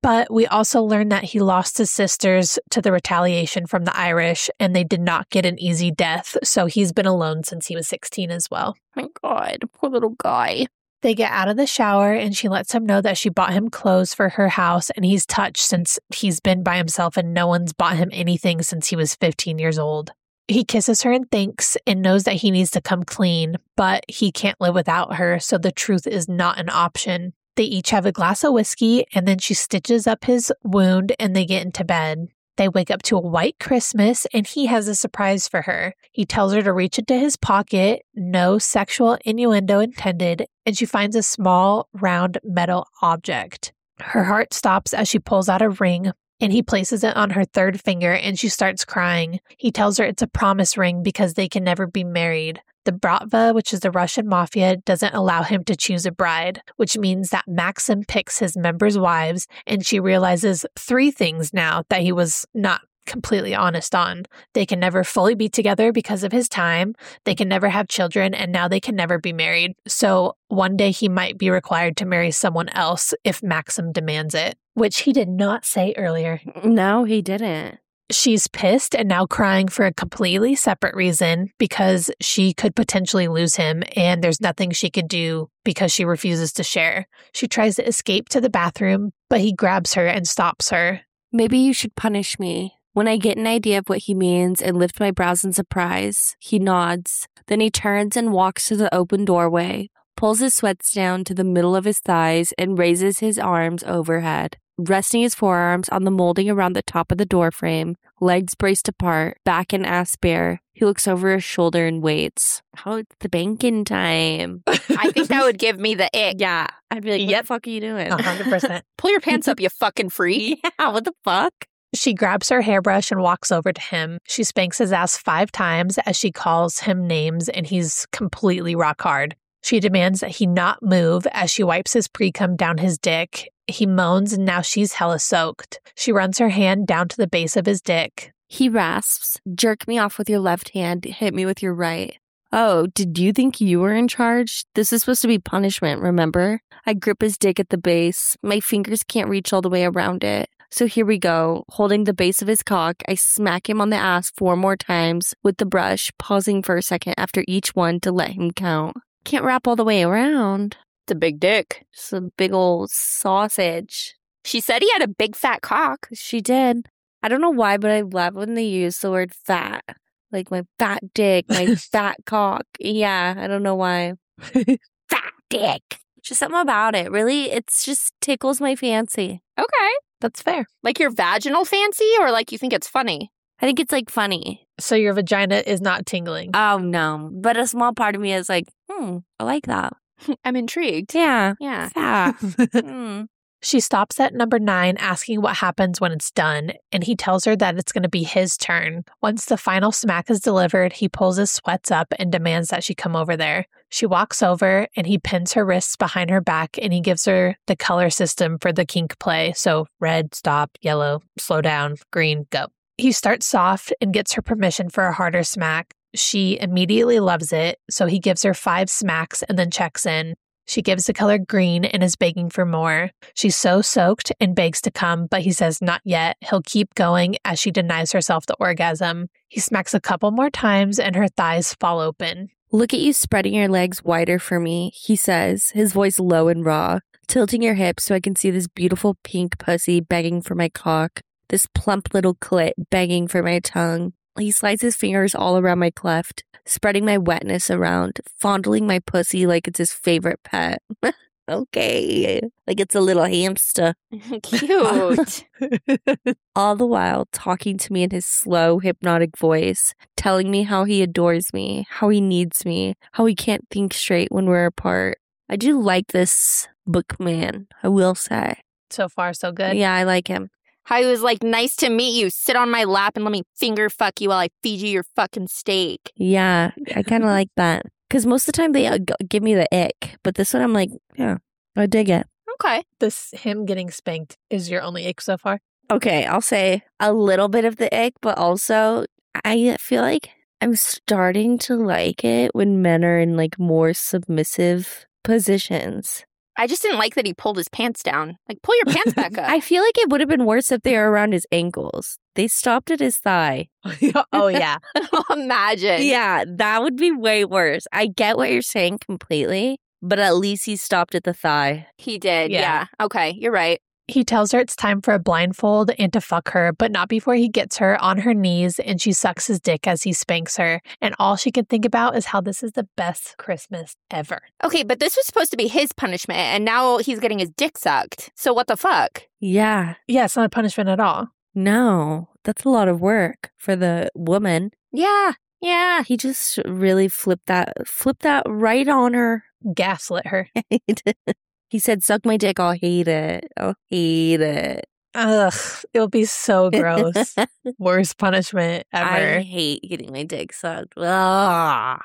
But we also learned that he lost his sisters to the retaliation from the Irish, and they did not get an easy death. So he's been alone since he was 16 as well. My God, poor little guy. They get out of the shower and she lets him know that she bought him clothes for her house, and he's touched since he's been by himself and no one's bought him anything since he was 15 years old. He kisses her and thanks and knows that he needs to come clean, but he can't live without her, so the truth is not an option. They each have a glass of whiskey, and then she stitches up his wound and they get into bed. They wake up to a white Christmas, and he has a surprise for her. He tells her to reach into his pocket, no sexual innuendo intended, and she finds a small, round metal object. Her heart stops as she pulls out a ring, and he places it on her third finger, and she starts crying. He tells her it's a promise ring because they can never be married. The Bratva, which is the Russian mafia, doesn't allow him to choose a bride, which means that Maxim picks his members' wives, and she realizes 3 things now that he was not completely honest on. They can never fully be together because of his time, they can never have children, and now they can never be married. So one day he might be required to marry someone else if Maxim demands it, which he did not say earlier. No, he didn't. She's pissed and now crying for a completely separate reason because she could potentially lose him, and there's nothing she could do because she refuses to share. She tries to escape to the bathroom, but he grabs her and stops her. Maybe you should punish me. When I get an idea of what he means and lift my brows in surprise, he nods. Then he turns and walks to the open doorway, pulls his sweats down to the middle of his thighs, and raises his arms overhead. Resting his forearms on the molding around the top of the doorframe, legs braced apart, back and ass bare, he looks over his shoulder and waits. Oh, it's the banking time. I think that would give me the ick. Yeah. I'd be like, what the fuck are you doing? 100%. Pull your pants up, you fucking freak. Yeah, what the fuck? She grabs her hairbrush and walks over to him. She spanks his ass 5 times as she calls him names, and he's completely rock hard. She demands that he not move as she wipes his pre-cum down his dick. He moans, and now she's hella soaked. She runs her hand down to the base of his dick. He rasps, jerk me off with your left hand, hit me with your right. Oh, did you think you were in charge? This is supposed to be punishment, remember? I grip his dick at the base. My fingers can't reach all the way around it. So here we go. Holding the base of his cock, I smack him on the ass 4 more times with the brush, pausing for a second after each one to let him count. Can't wrap all the way around. It's a big dick. It's a big old sausage. She said he had a big fat cock. She did. I don't know why, but I love when they use the word fat. Like my fat dick, my fat cock. Yeah, I don't know why. Fat dick. Just something about it. Really, it's just tickles my fancy. Okay. That's fair. Like your vaginal fancy, or like you think it's funny? I think it's like funny. So your vagina is not tingling. Oh, no. But a small part of me is like, I like that. I'm intrigued. Yeah. Yeah. Fat. She stops at number 9, asking what happens when it's done, and he tells her that it's going to be his turn. Once the final smack is delivered, he pulls his sweats up and demands that she come over there. She walks over, and he pins her wrists behind her back, and he gives her the color system for the kink play. So red, stop, yellow, slow down, green, go. He starts soft and gets her permission for a harder smack. She immediately loves it, so he gives her 5 smacks and then checks in. She gives the color green and is begging for more. She's so soaked and begs to come, but he says not yet. He'll keep going as she denies herself the orgasm. He smacks a couple more times and her thighs fall open. Look at you spreading your legs wider for me, he says, his voice low and raw, tilting your hips so I can see this beautiful pink pussy begging for my cock, this plump little clit begging for my tongue. He slides his fingers all around my cleft, spreading my wetness around, fondling my pussy like it's his favorite pet. Okay, like it's a little hamster. Cute. All the while talking to me in his slow, hypnotic voice, telling me how he adores me, how he needs me, how he can't think straight when we're apart. I do like this bookman, I will say. So far, so good. Yeah, I like him. How he was like, nice to meet you. Sit on my lap and let me finger fuck you while I feed you your fucking steak. Yeah, I kind of like that. Because most of the time they give me the ick. But this one I'm like, yeah, I dig it. Okay. Him getting spanked is your only ick so far? Okay, I'll say a little bit of the ick, but also I feel like I'm starting to like it when men are in like more submissive positions. I just didn't like that he pulled his pants down. Like, pull your pants back up. I feel like it would have been worse if they were around his ankles. They stopped at his thigh. Oh, yeah. Imagine. Yeah, that would be way worse. I get what you're saying completely, but at least he stopped at the thigh. He did. Yeah. Yeah. Okay. You're right. He tells her it's time for a blindfold and to fuck her, but not before he gets her on her knees and she sucks his dick as he spanks her. And all she can think about is how this is the best Christmas ever. Okay, but this was supposed to be his punishment, and now he's getting his dick sucked. So what the fuck? Yeah. Yeah, it's not a punishment at all. No, that's a lot of work for the woman. Yeah. Yeah. He just really flipped that right on her. Gaslit her. He said, suck my dick, I'll hate it. I'll hate it. Ugh, it'll be so gross. Worst punishment ever. I hate getting my dick sucked. Ah.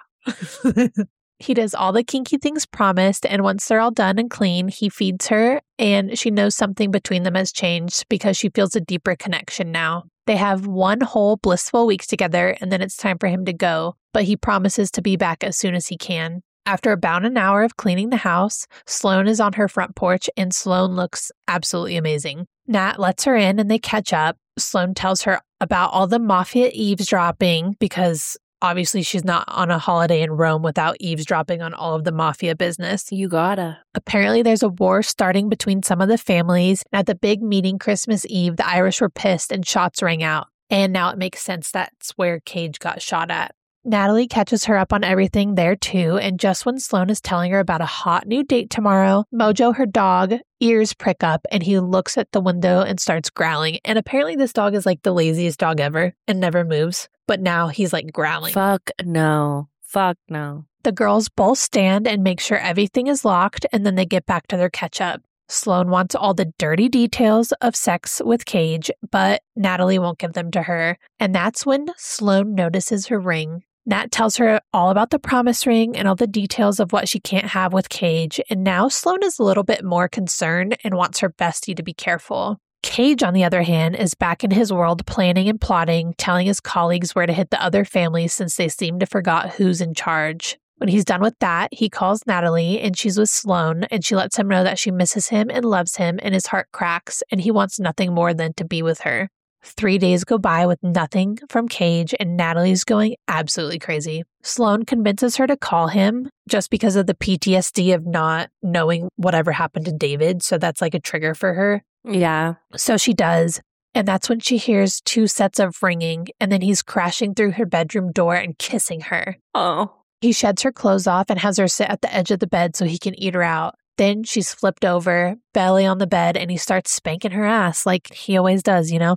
He does all the kinky things promised, and once they're all done and clean, he feeds her, and she knows something between them has changed because she feels a deeper connection now. They have one whole blissful week together, and then it's time for him to go, but he promises to be back as soon as he can. After about an hour of cleaning the house, Sloane is on her front porch, and Sloane looks absolutely amazing. Nat lets her in, and they catch up. Sloane tells her about all the mafia eavesdropping because obviously she's not on a holiday in Rome without eavesdropping on all of the mafia business. You gotta. Apparently there's a war starting between some of the families. And at the big meeting Christmas Eve, the Irish were pissed and shots rang out. And now it makes sense that's where Cage got shot at. Natalie catches her up on everything there too, and just when Sloane is telling her about a hot new date tomorrow, Mojo, her dog, ears prick up and he looks at the window and starts growling. And apparently this dog is like the laziest dog ever and never moves, but now he's like growling. Fuck no. Fuck no. The girls both stand and make sure everything is locked, and then they get back to their catch-up. Sloane wants all the dirty details of sex with Cage, but Natalie won't give them to her. And that's when Sloane notices her ring. Nat tells her all about the promise ring and all the details of what she can't have with Cage, and now Sloane is a little bit more concerned and wants her bestie to be careful. Cage, on the other hand, is back in his world planning and plotting, telling his colleagues where to hit the other families since they seem to forgot who's in charge. When he's done with that, he calls Natalie and she's with Sloane, and she lets him know that she misses him and loves him, and his heart cracks and he wants nothing more than to be with her. 3 days go by with nothing from Cage, and Natalie's going absolutely crazy. Sloane convinces her to call him just because of the PTSD of not knowing whatever happened to David, so that's like a trigger for her. Yeah. So she does, and that's when she hears 2 sets of ringing, and then he's crashing through her bedroom door and kissing her. Oh. He sheds her clothes off and has her sit at the edge of the bed so he can eat her out. Then she's flipped over, belly on the bed, and he starts spanking her ass like he always does, you know?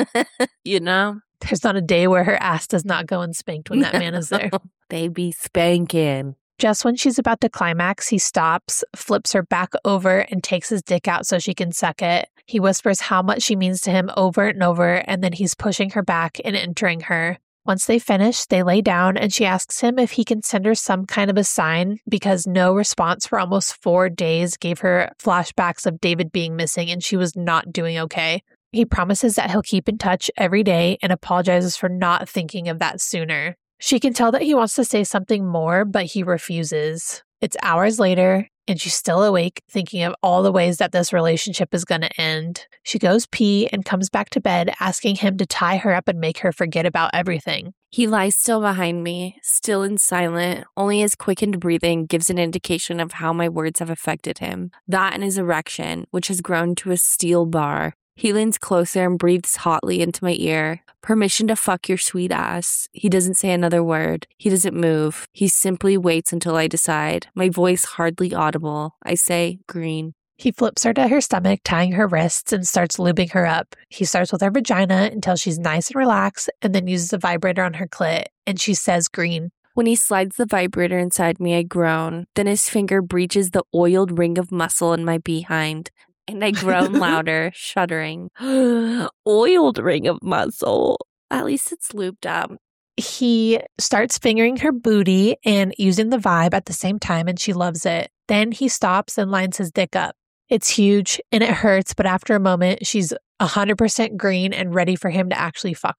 You know? There's not a day where her ass does not go unspanked when that man is there. They be spanking. Just when she's about to climax, he stops, flips her back over, and takes his dick out so she can suck it. He whispers how much she means to him over and over, and then he's pushing her back and entering her. Once they finish, they lay down and she asks him if he can send her some kind of a sign because no response for almost 4 days gave her flashbacks of David being missing and she was not doing okay. He promises that he'll keep in touch every day and apologizes for not thinking of that sooner. She can tell that he wants to say something more, but he refuses. It's hours later, and she's still awake, thinking of all the ways that this relationship is going to end. She goes pee and comes back to bed, asking him to tie her up and make her forget about everything. He lies still behind me, still and silent. Only his quickened breathing gives an indication of how my words have affected him. That and his erection, which has grown to a steel bar. He leans closer and breathes hotly into my ear. Permission to fuck your sweet ass. He doesn't say another word. He doesn't move. He simply waits until I decide. My voice hardly audible. I say, green. He flips her to her stomach, tying her wrists, and starts lubing her up. He starts with her vagina until she's nice and relaxed, and then uses a vibrator on her clit, and she says green. When he slides the vibrator inside me, I groan. Then his finger breaches the oiled ring of muscle in my behind. And I groan louder, shuddering. Oiled ring of muscle. At least it's lubed up. He starts fingering her booty and using the vibe at the same time, and she loves it. Then he stops and lines his dick up. It's huge and it hurts, but after a moment, she's 100% green and ready for him to actually fuck her.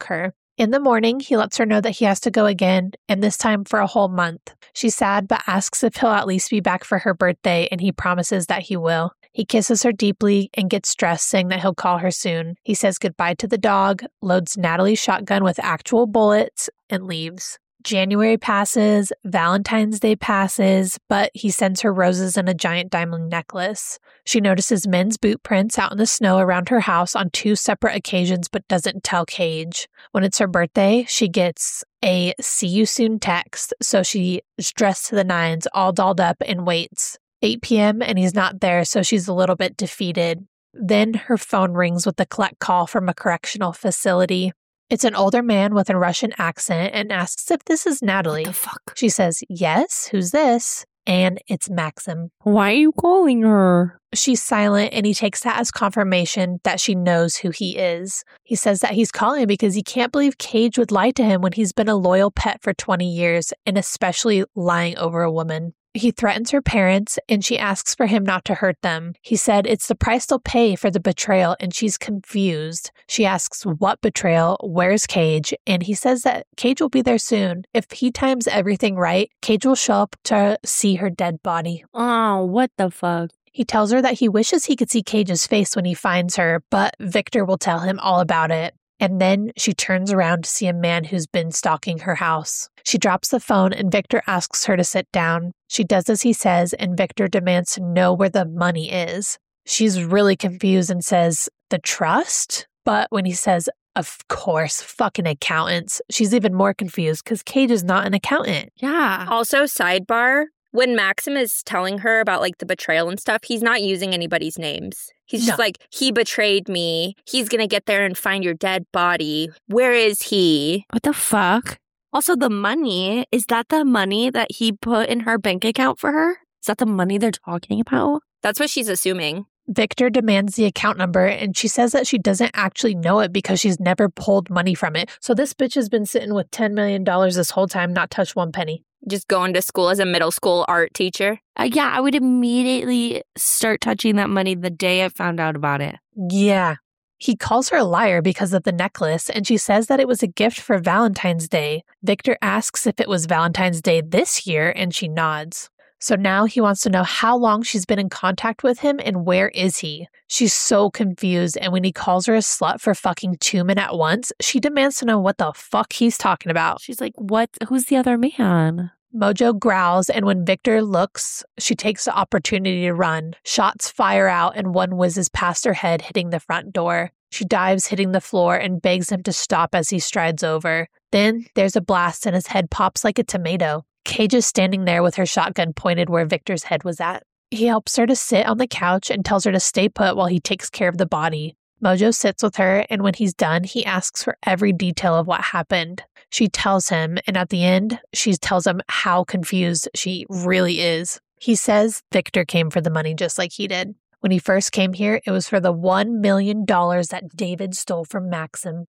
In the morning, he lets her know that he has to go again, and this time for a whole month. She's sad, but asks if he'll at least be back for her birthday, and he promises that he will. He kisses her deeply and gets stressed, saying that he'll call her soon. He says goodbye to the dog, loads Natalie's shotgun with actual bullets, and leaves. January passes, Valentine's Day passes, but he sends her roses and a giant diamond necklace. She notices men's boot prints out in the snow around her house on 2 separate occasions, but doesn't tell Cage. When it's her birthday, she gets a see you soon text, so she is dressed to the nines, all dolled up, and waits. 8 p.m. and he's not there, so she's a little bit defeated. Then her phone rings with a collect call from a correctional facility. It's an older man with a Russian accent and asks if this is Natalie. What the fuck? She says, yes, who's this? And it's Maxim. Why are you calling her? She's silent, and he takes that as confirmation that she knows who he is. He says that he's calling because he can't believe Cage would lie to him when he's been a loyal pet for 20 years, and especially lying over a woman. He threatens her parents, and she asks for him not to hurt them. He said it's the price they'll pay for the betrayal, and she's confused. She asks what betrayal, where's Cage, and he says that Cage will be there soon. If he times everything right, Cage will show up to see her dead body. Oh, what the fuck? He tells her that he wishes he could see Cage's face when he finds her, but Victor will tell him all about it. And then she turns around to see a man who's been stalking her house. She drops the phone and Victor asks her to sit down. She does as he says, and Victor demands to know where the money is. She's really confused and says, the trust? But when he says, of course, fucking accountants, she's even more confused because Cage is not an accountant. Yeah. Also, sidebar, when Maxim is telling her about like the betrayal and stuff, he's not using anybody's names. He's just like, he betrayed me. He's going to get there and find your dead body. Where is he? What the fuck? Also, the money, is that the money that he put in her bank account for her? Is that the money they're talking about? That's what she's assuming. Victor demands the account number, and she says that she doesn't actually know it because she's never pulled money from it. So this bitch has been sitting with $10 million this whole time, not touched one penny. Just going to school as a middle school art teacher. Yeah, I would immediately start touching that money the day I found out about it. Yeah. He calls her a liar because of the necklace, and she says that it was a gift for Valentine's Day. Victor asks if it was Valentine's Day this year, and she nods. So now he wants to know how long she's been in contact with him and where is he. She's so confused, and when he calls her a slut for fucking 2 men at once, she demands to know what the fuck he's talking about. She's like, what? Who's the other man? Mojo growls, and when Victor looks, she takes the opportunity to run. Shots fire out, and one whizzes past her head, hitting the front door. She dives, hitting the floor, and begs him to stop as he strides over. Then there's a blast, and his head pops like a tomato. Cage is standing there with her shotgun pointed where Victor's head was at. He helps her to sit on the couch and tells her to stay put while he takes care of the body. Mojo sits with her, and when he's done, he asks for every detail of what happened. She tells him, and at the end, she tells him how confused she really is. He says Victor came for the money just like he did. When he first came here, it was for the $1 million that David stole from Maxim.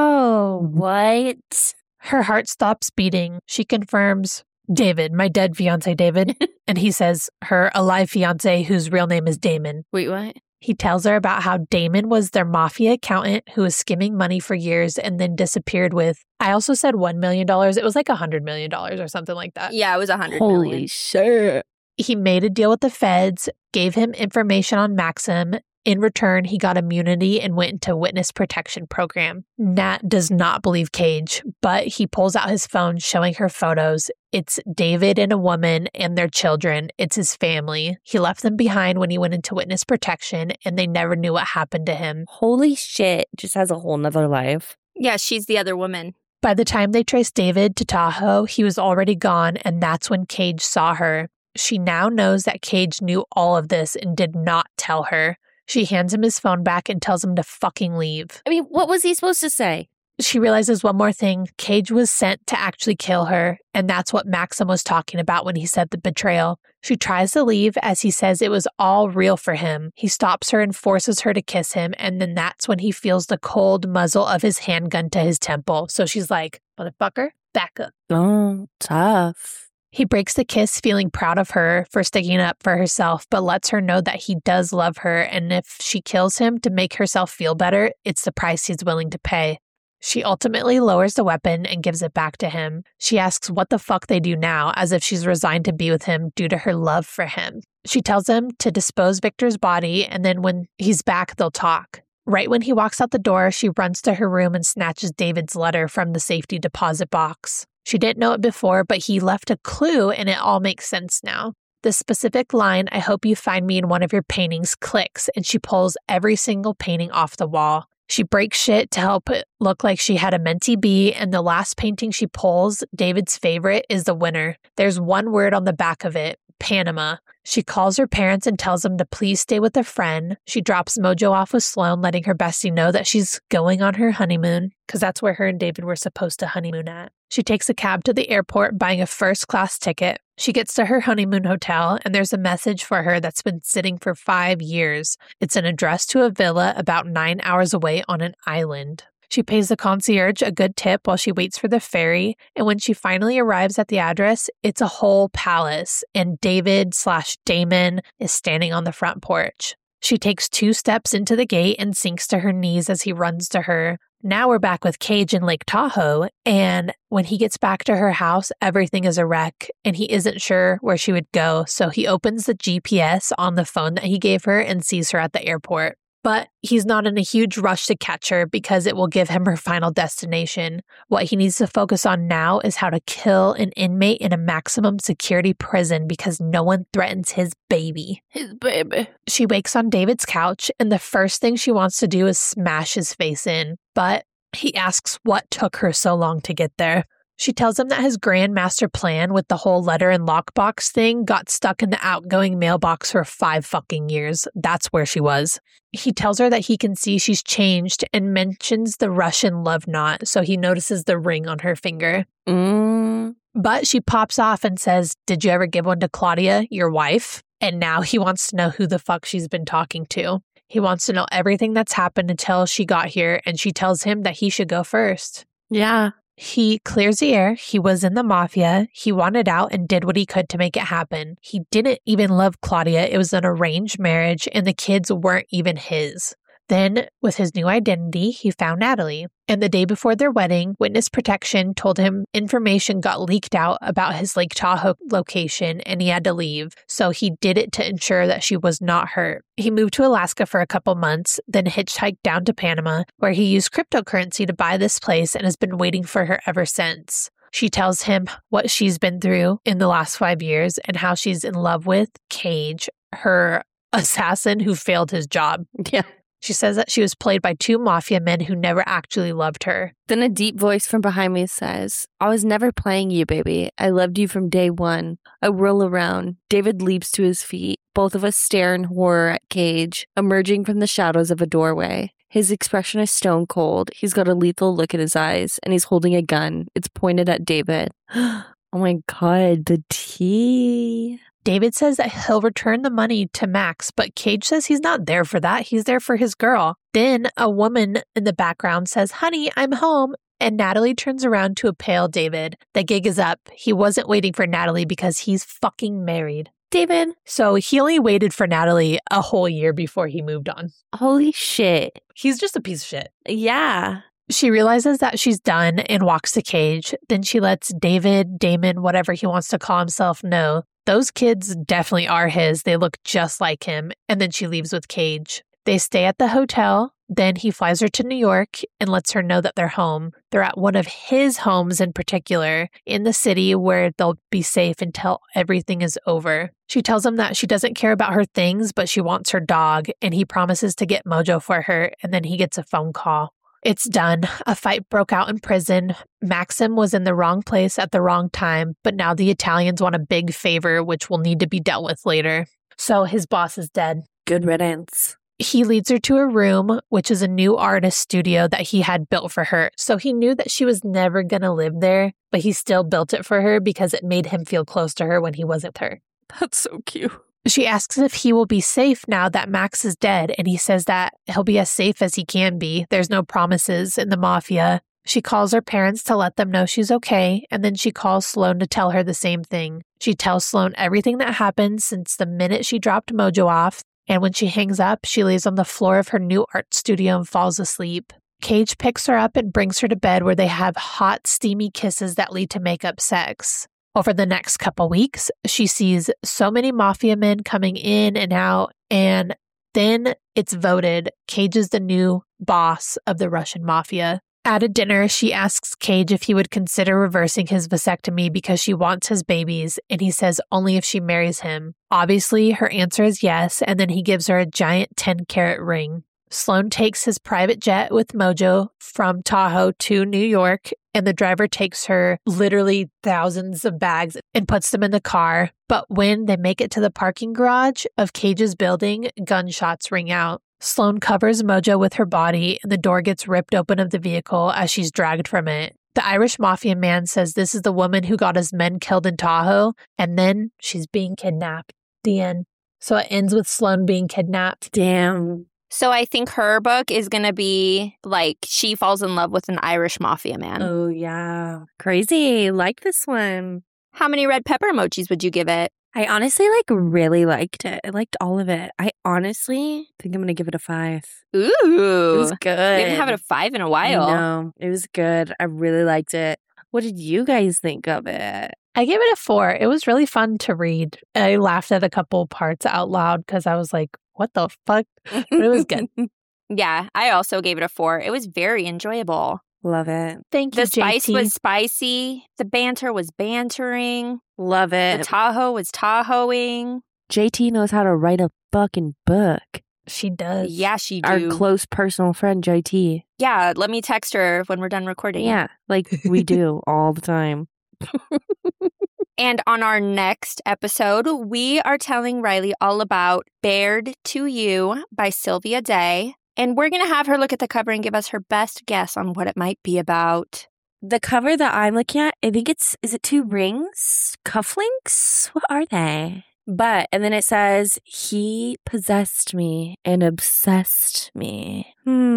Oh, what? Her heart stops beating. She confirms, David, my dead fiancé David. And he says, her alive fiancé whose real name is Damon. Wait, what? He tells her about how Damon was their mafia accountant who was skimming money for years and then disappeared with, I also said $1 million. It was like $100 million or something like that. Yeah, it was $100 million. Holy shit. He made a deal with the feds, gave him information on Maxim. In return, he got immunity and went into witness protection program. Nat does not believe Cage, but he pulls out his phone showing her photos. It's David and a woman and their children. It's his family. He left them behind when he went into witness protection, and they never knew what happened to him. Holy shit. Just has a whole nother life. Yeah, she's the other woman. By the time they traced David to Tahoe, he was already gone, and that's when Cage saw her. She now knows that Cage knew all of this and did not tell her. She hands him his phone back and tells him to fucking leave. I mean, what was he supposed to say? She realizes one more thing. Cage was sent to actually kill her, and that's what Maxim was talking about when he said the betrayal. She tries to leave as he says it was all real for him. He stops her and forces her to kiss him, and then that's when he feels the cold muzzle of his handgun to his temple. So she's like, motherfucker, back up. Oh, tough. He breaks the kiss, feeling proud of her for sticking up for herself, but lets her know that he does love her, and if she kills him to make herself feel better, it's the price he's willing to pay. She ultimately lowers the weapon and gives it back to him. She asks what the fuck they do now, as if she's resigned to be with him due to her love for him. She tells him to dispose Victor's body, and then when he's back, they'll talk. Right when he walks out the door, she runs to her room and snatches David's letter from the safety deposit box. She didn't know it before, but he left a clue, and it all makes sense now. The specific line, "I hope you find me in one of your paintings," clicks, and she pulls every single painting off the wall. She breaks shit to help it look like she had a mentee be, and the last painting she pulls, David's favorite, is the winner. There's one word on the back of it, Panama. She calls her parents and tells them to please stay with a friend. She drops Mojo off with Sloan, letting her bestie know that she's going on her honeymoon, because that's where her and David were supposed to honeymoon at. She takes a cab to the airport, buying a first-class ticket. She gets to her honeymoon hotel, and there's a message for her that's been sitting for 5 years. It's an address to a villa about 9 hours away on an island. She pays the concierge a good tip while she waits for the ferry, and when she finally arrives at the address, it's a whole palace, and David/Damon is standing on the front porch. She takes 2 steps into the gate and sinks to her knees as he runs to her. Now we're back with Cage in Lake Tahoe, and when he gets back to her house, everything is a wreck, and he isn't sure where she would go, so he opens the GPS on the phone that he gave her and sees her at the airport. But he's not in a huge rush to catch her because it will give him her final destination. What he needs to focus on now is how to kill an inmate in a maximum security prison because no one threatens his baby. His baby. She wakes on David's couch, and the first thing she wants to do is smash his face in. But he asks what took her so long to get there. She tells him that his grand master plan with the whole letter and lockbox thing got stuck in the outgoing mailbox for 5 fucking years. That's where she was. He tells her that he can see she's changed and mentions the Russian love knot, so he notices the ring on her finger. But she pops off and says, "Did you ever give one to Claudia, your wife?" And now he wants to know who the fuck she's been talking to. He wants to know everything that's happened until she got here, and she tells him that he should go first. Yeah. He clears the air. He was in the mafia. He wanted out and did what he could to make it happen. He didn't even love Claudia. It was an arranged marriage, and the kids weren't even his. Then, with his new identity, he found Natalie. And the day before their wedding, witness protection told him information got leaked out about his Lake Tahoe location and he had to leave. So he did it to ensure that she was not hurt. He moved to Alaska for a couple months, then hitchhiked down to Panama, where he used cryptocurrency to buy this place and has been waiting for her ever since. She tells him what she's been through in the last 5 years and how she's in love with Cage, her assassin who failed his job. Yeah. She says that she was played by 2 mafia men who never actually loved her. Then a deep voice from behind me says, "I was never playing you, baby. I loved you from day one." I whirl around. David leaps to his feet. Both of us stare in horror at Cage, emerging from the shadows of a doorway. His expression is stone cold. He's got a lethal look in his eyes, and he's holding a gun. It's pointed at David. Oh my God, the tea. David says that he'll return the money to Max, but Cage says he's not there for that. He's there for his girl. Then a woman in the background says, "Honey, I'm home." And Natalie turns around to impale David. The gig is up. He wasn't waiting for Natalie because he's fucking married. David. So he only waited for Natalie a whole year before he moved on. Holy shit. He's just a piece of shit. Yeah. She realizes that she's done and walks to Cage. Then she lets David, Damon, whatever he wants to call himself, know those kids definitely are his. They look just like him. And then she leaves with Cage. They stay at the hotel. Then he flies her to New York and lets her know that they're home. They're at one of his homes in particular, in the city where they'll be safe until everything is over. She tells him that she doesn't care about her things, but she wants her dog, and he promises to get Mojo for her, and then he gets a phone call. It's done. A fight broke out in prison. Maxim was in the wrong place at the wrong time, but now the Italians want a big favor, which will need to be dealt with later. So his boss is dead. Good riddance. He leads her to a room, which is a new artist studio that he had built for her. So he knew that she was never going to live there, but he still built it for her because it made him feel close to her when he wasn't with her. That's so cute. She asks if he will be safe now that Max is dead, and he says that he'll be as safe as he can be. There's no promises in the mafia. She calls her parents to let them know she's okay, and then she calls Sloan to tell her the same thing. She tells Sloan everything that happened since the minute she dropped Mojo off, and when she hangs up, she lays on the floor of her new art studio and falls asleep. Cage picks her up and brings her to bed where they have hot, steamy kisses that lead to makeup sex. Over the next couple weeks, she sees so many mafia men coming in and out, and then it's voted Cage is the new boss of the Russian mafia. At a dinner, she asks Cage if he would consider reversing his vasectomy because she wants his babies, and he says only if she marries him. Obviously, her answer is yes, and then he gives her a giant 10-carat ring. Sloan takes his private jet with Mojo from Tahoe to New York, and the driver takes her literally thousands of bags and puts them in the car. But when they make it to the parking garage of Cage's building, gunshots ring out. Sloan covers Mojo with her body, and the door gets ripped open of the vehicle as she's dragged from it. The Irish mafia man says this is the woman who got his men killed in Tahoe, and then she's being kidnapped. The end. So it ends with Sloan being kidnapped. Damn. So I think her book is going to be like she falls in love with an Irish mafia man. Oh, yeah. Crazy. Like this one. How many red pepper emojis would you give it? I honestly really liked it. I liked all of it. I honestly think I'm going to give it a 5. Ooh. It was good. We haven't had a 5 in a while. No, it was good. I really liked it. What did you guys think of it? I gave it a 4. It was really fun to read. I laughed at a couple parts out loud because I was like, what the fuck? But it was good. Yeah, I also gave it a 4. It was very enjoyable. Love it. Thank you, The spice JT. was spicy. The banter was bantering. Love it. The Tahoe was Tahoeing. JT knows how to write a fucking book. She does. Yeah, she do. Our close personal friend, JT. Yeah, let me text her when we're done recording. Yeah, like we do all the time. And on our next episode, we are telling Riley all about Bared to You by Sylvia Day. And we're going to have her look at the cover and give us her best guess on what it might be about. The cover that I'm looking at, I think is it 2 rings? Cufflinks? What are they? And then it says, he possessed me and obsessed me.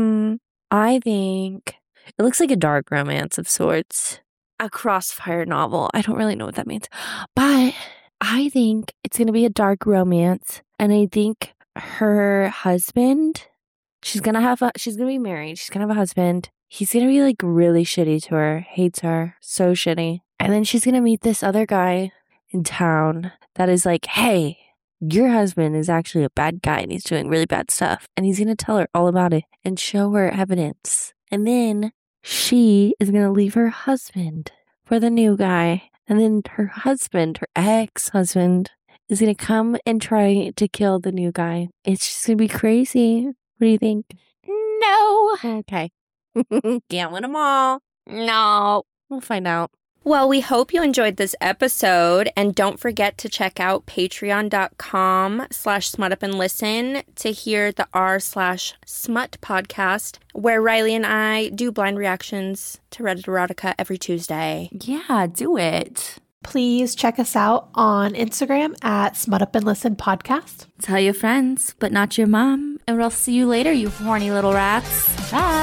I think it looks like a dark romance of sorts. A crossfire novel. I don't really know what that means. But I think it's going to be a dark romance. And I think her husband, she's going to be married. She's going to have a husband. He's going to be like really shitty to her, hates her, so shitty. And then she's going to meet this other guy in town that is like, hey, your husband is actually a bad guy and he's doing really bad stuff. And he's going to tell her all about it and show her evidence. And then she is going to leave her husband for the new guy. And then her husband, her ex-husband, is going to come and try to kill the new guy. It's just going to be crazy. What do you think? No. Okay. Can't win them all. No. We'll find out. Well, we hope you enjoyed this episode, and don't forget to check out patreon.com/smutupandlisten to hear the r/smut podcast, where Riley and I do blind reactions to Reddit erotica every Tuesday. Yeah, do it. Please check us out on Instagram at Smut Up and Listen Podcast. Tell your friends, but not your mom. And we'll see you later, you horny little rats. Bye.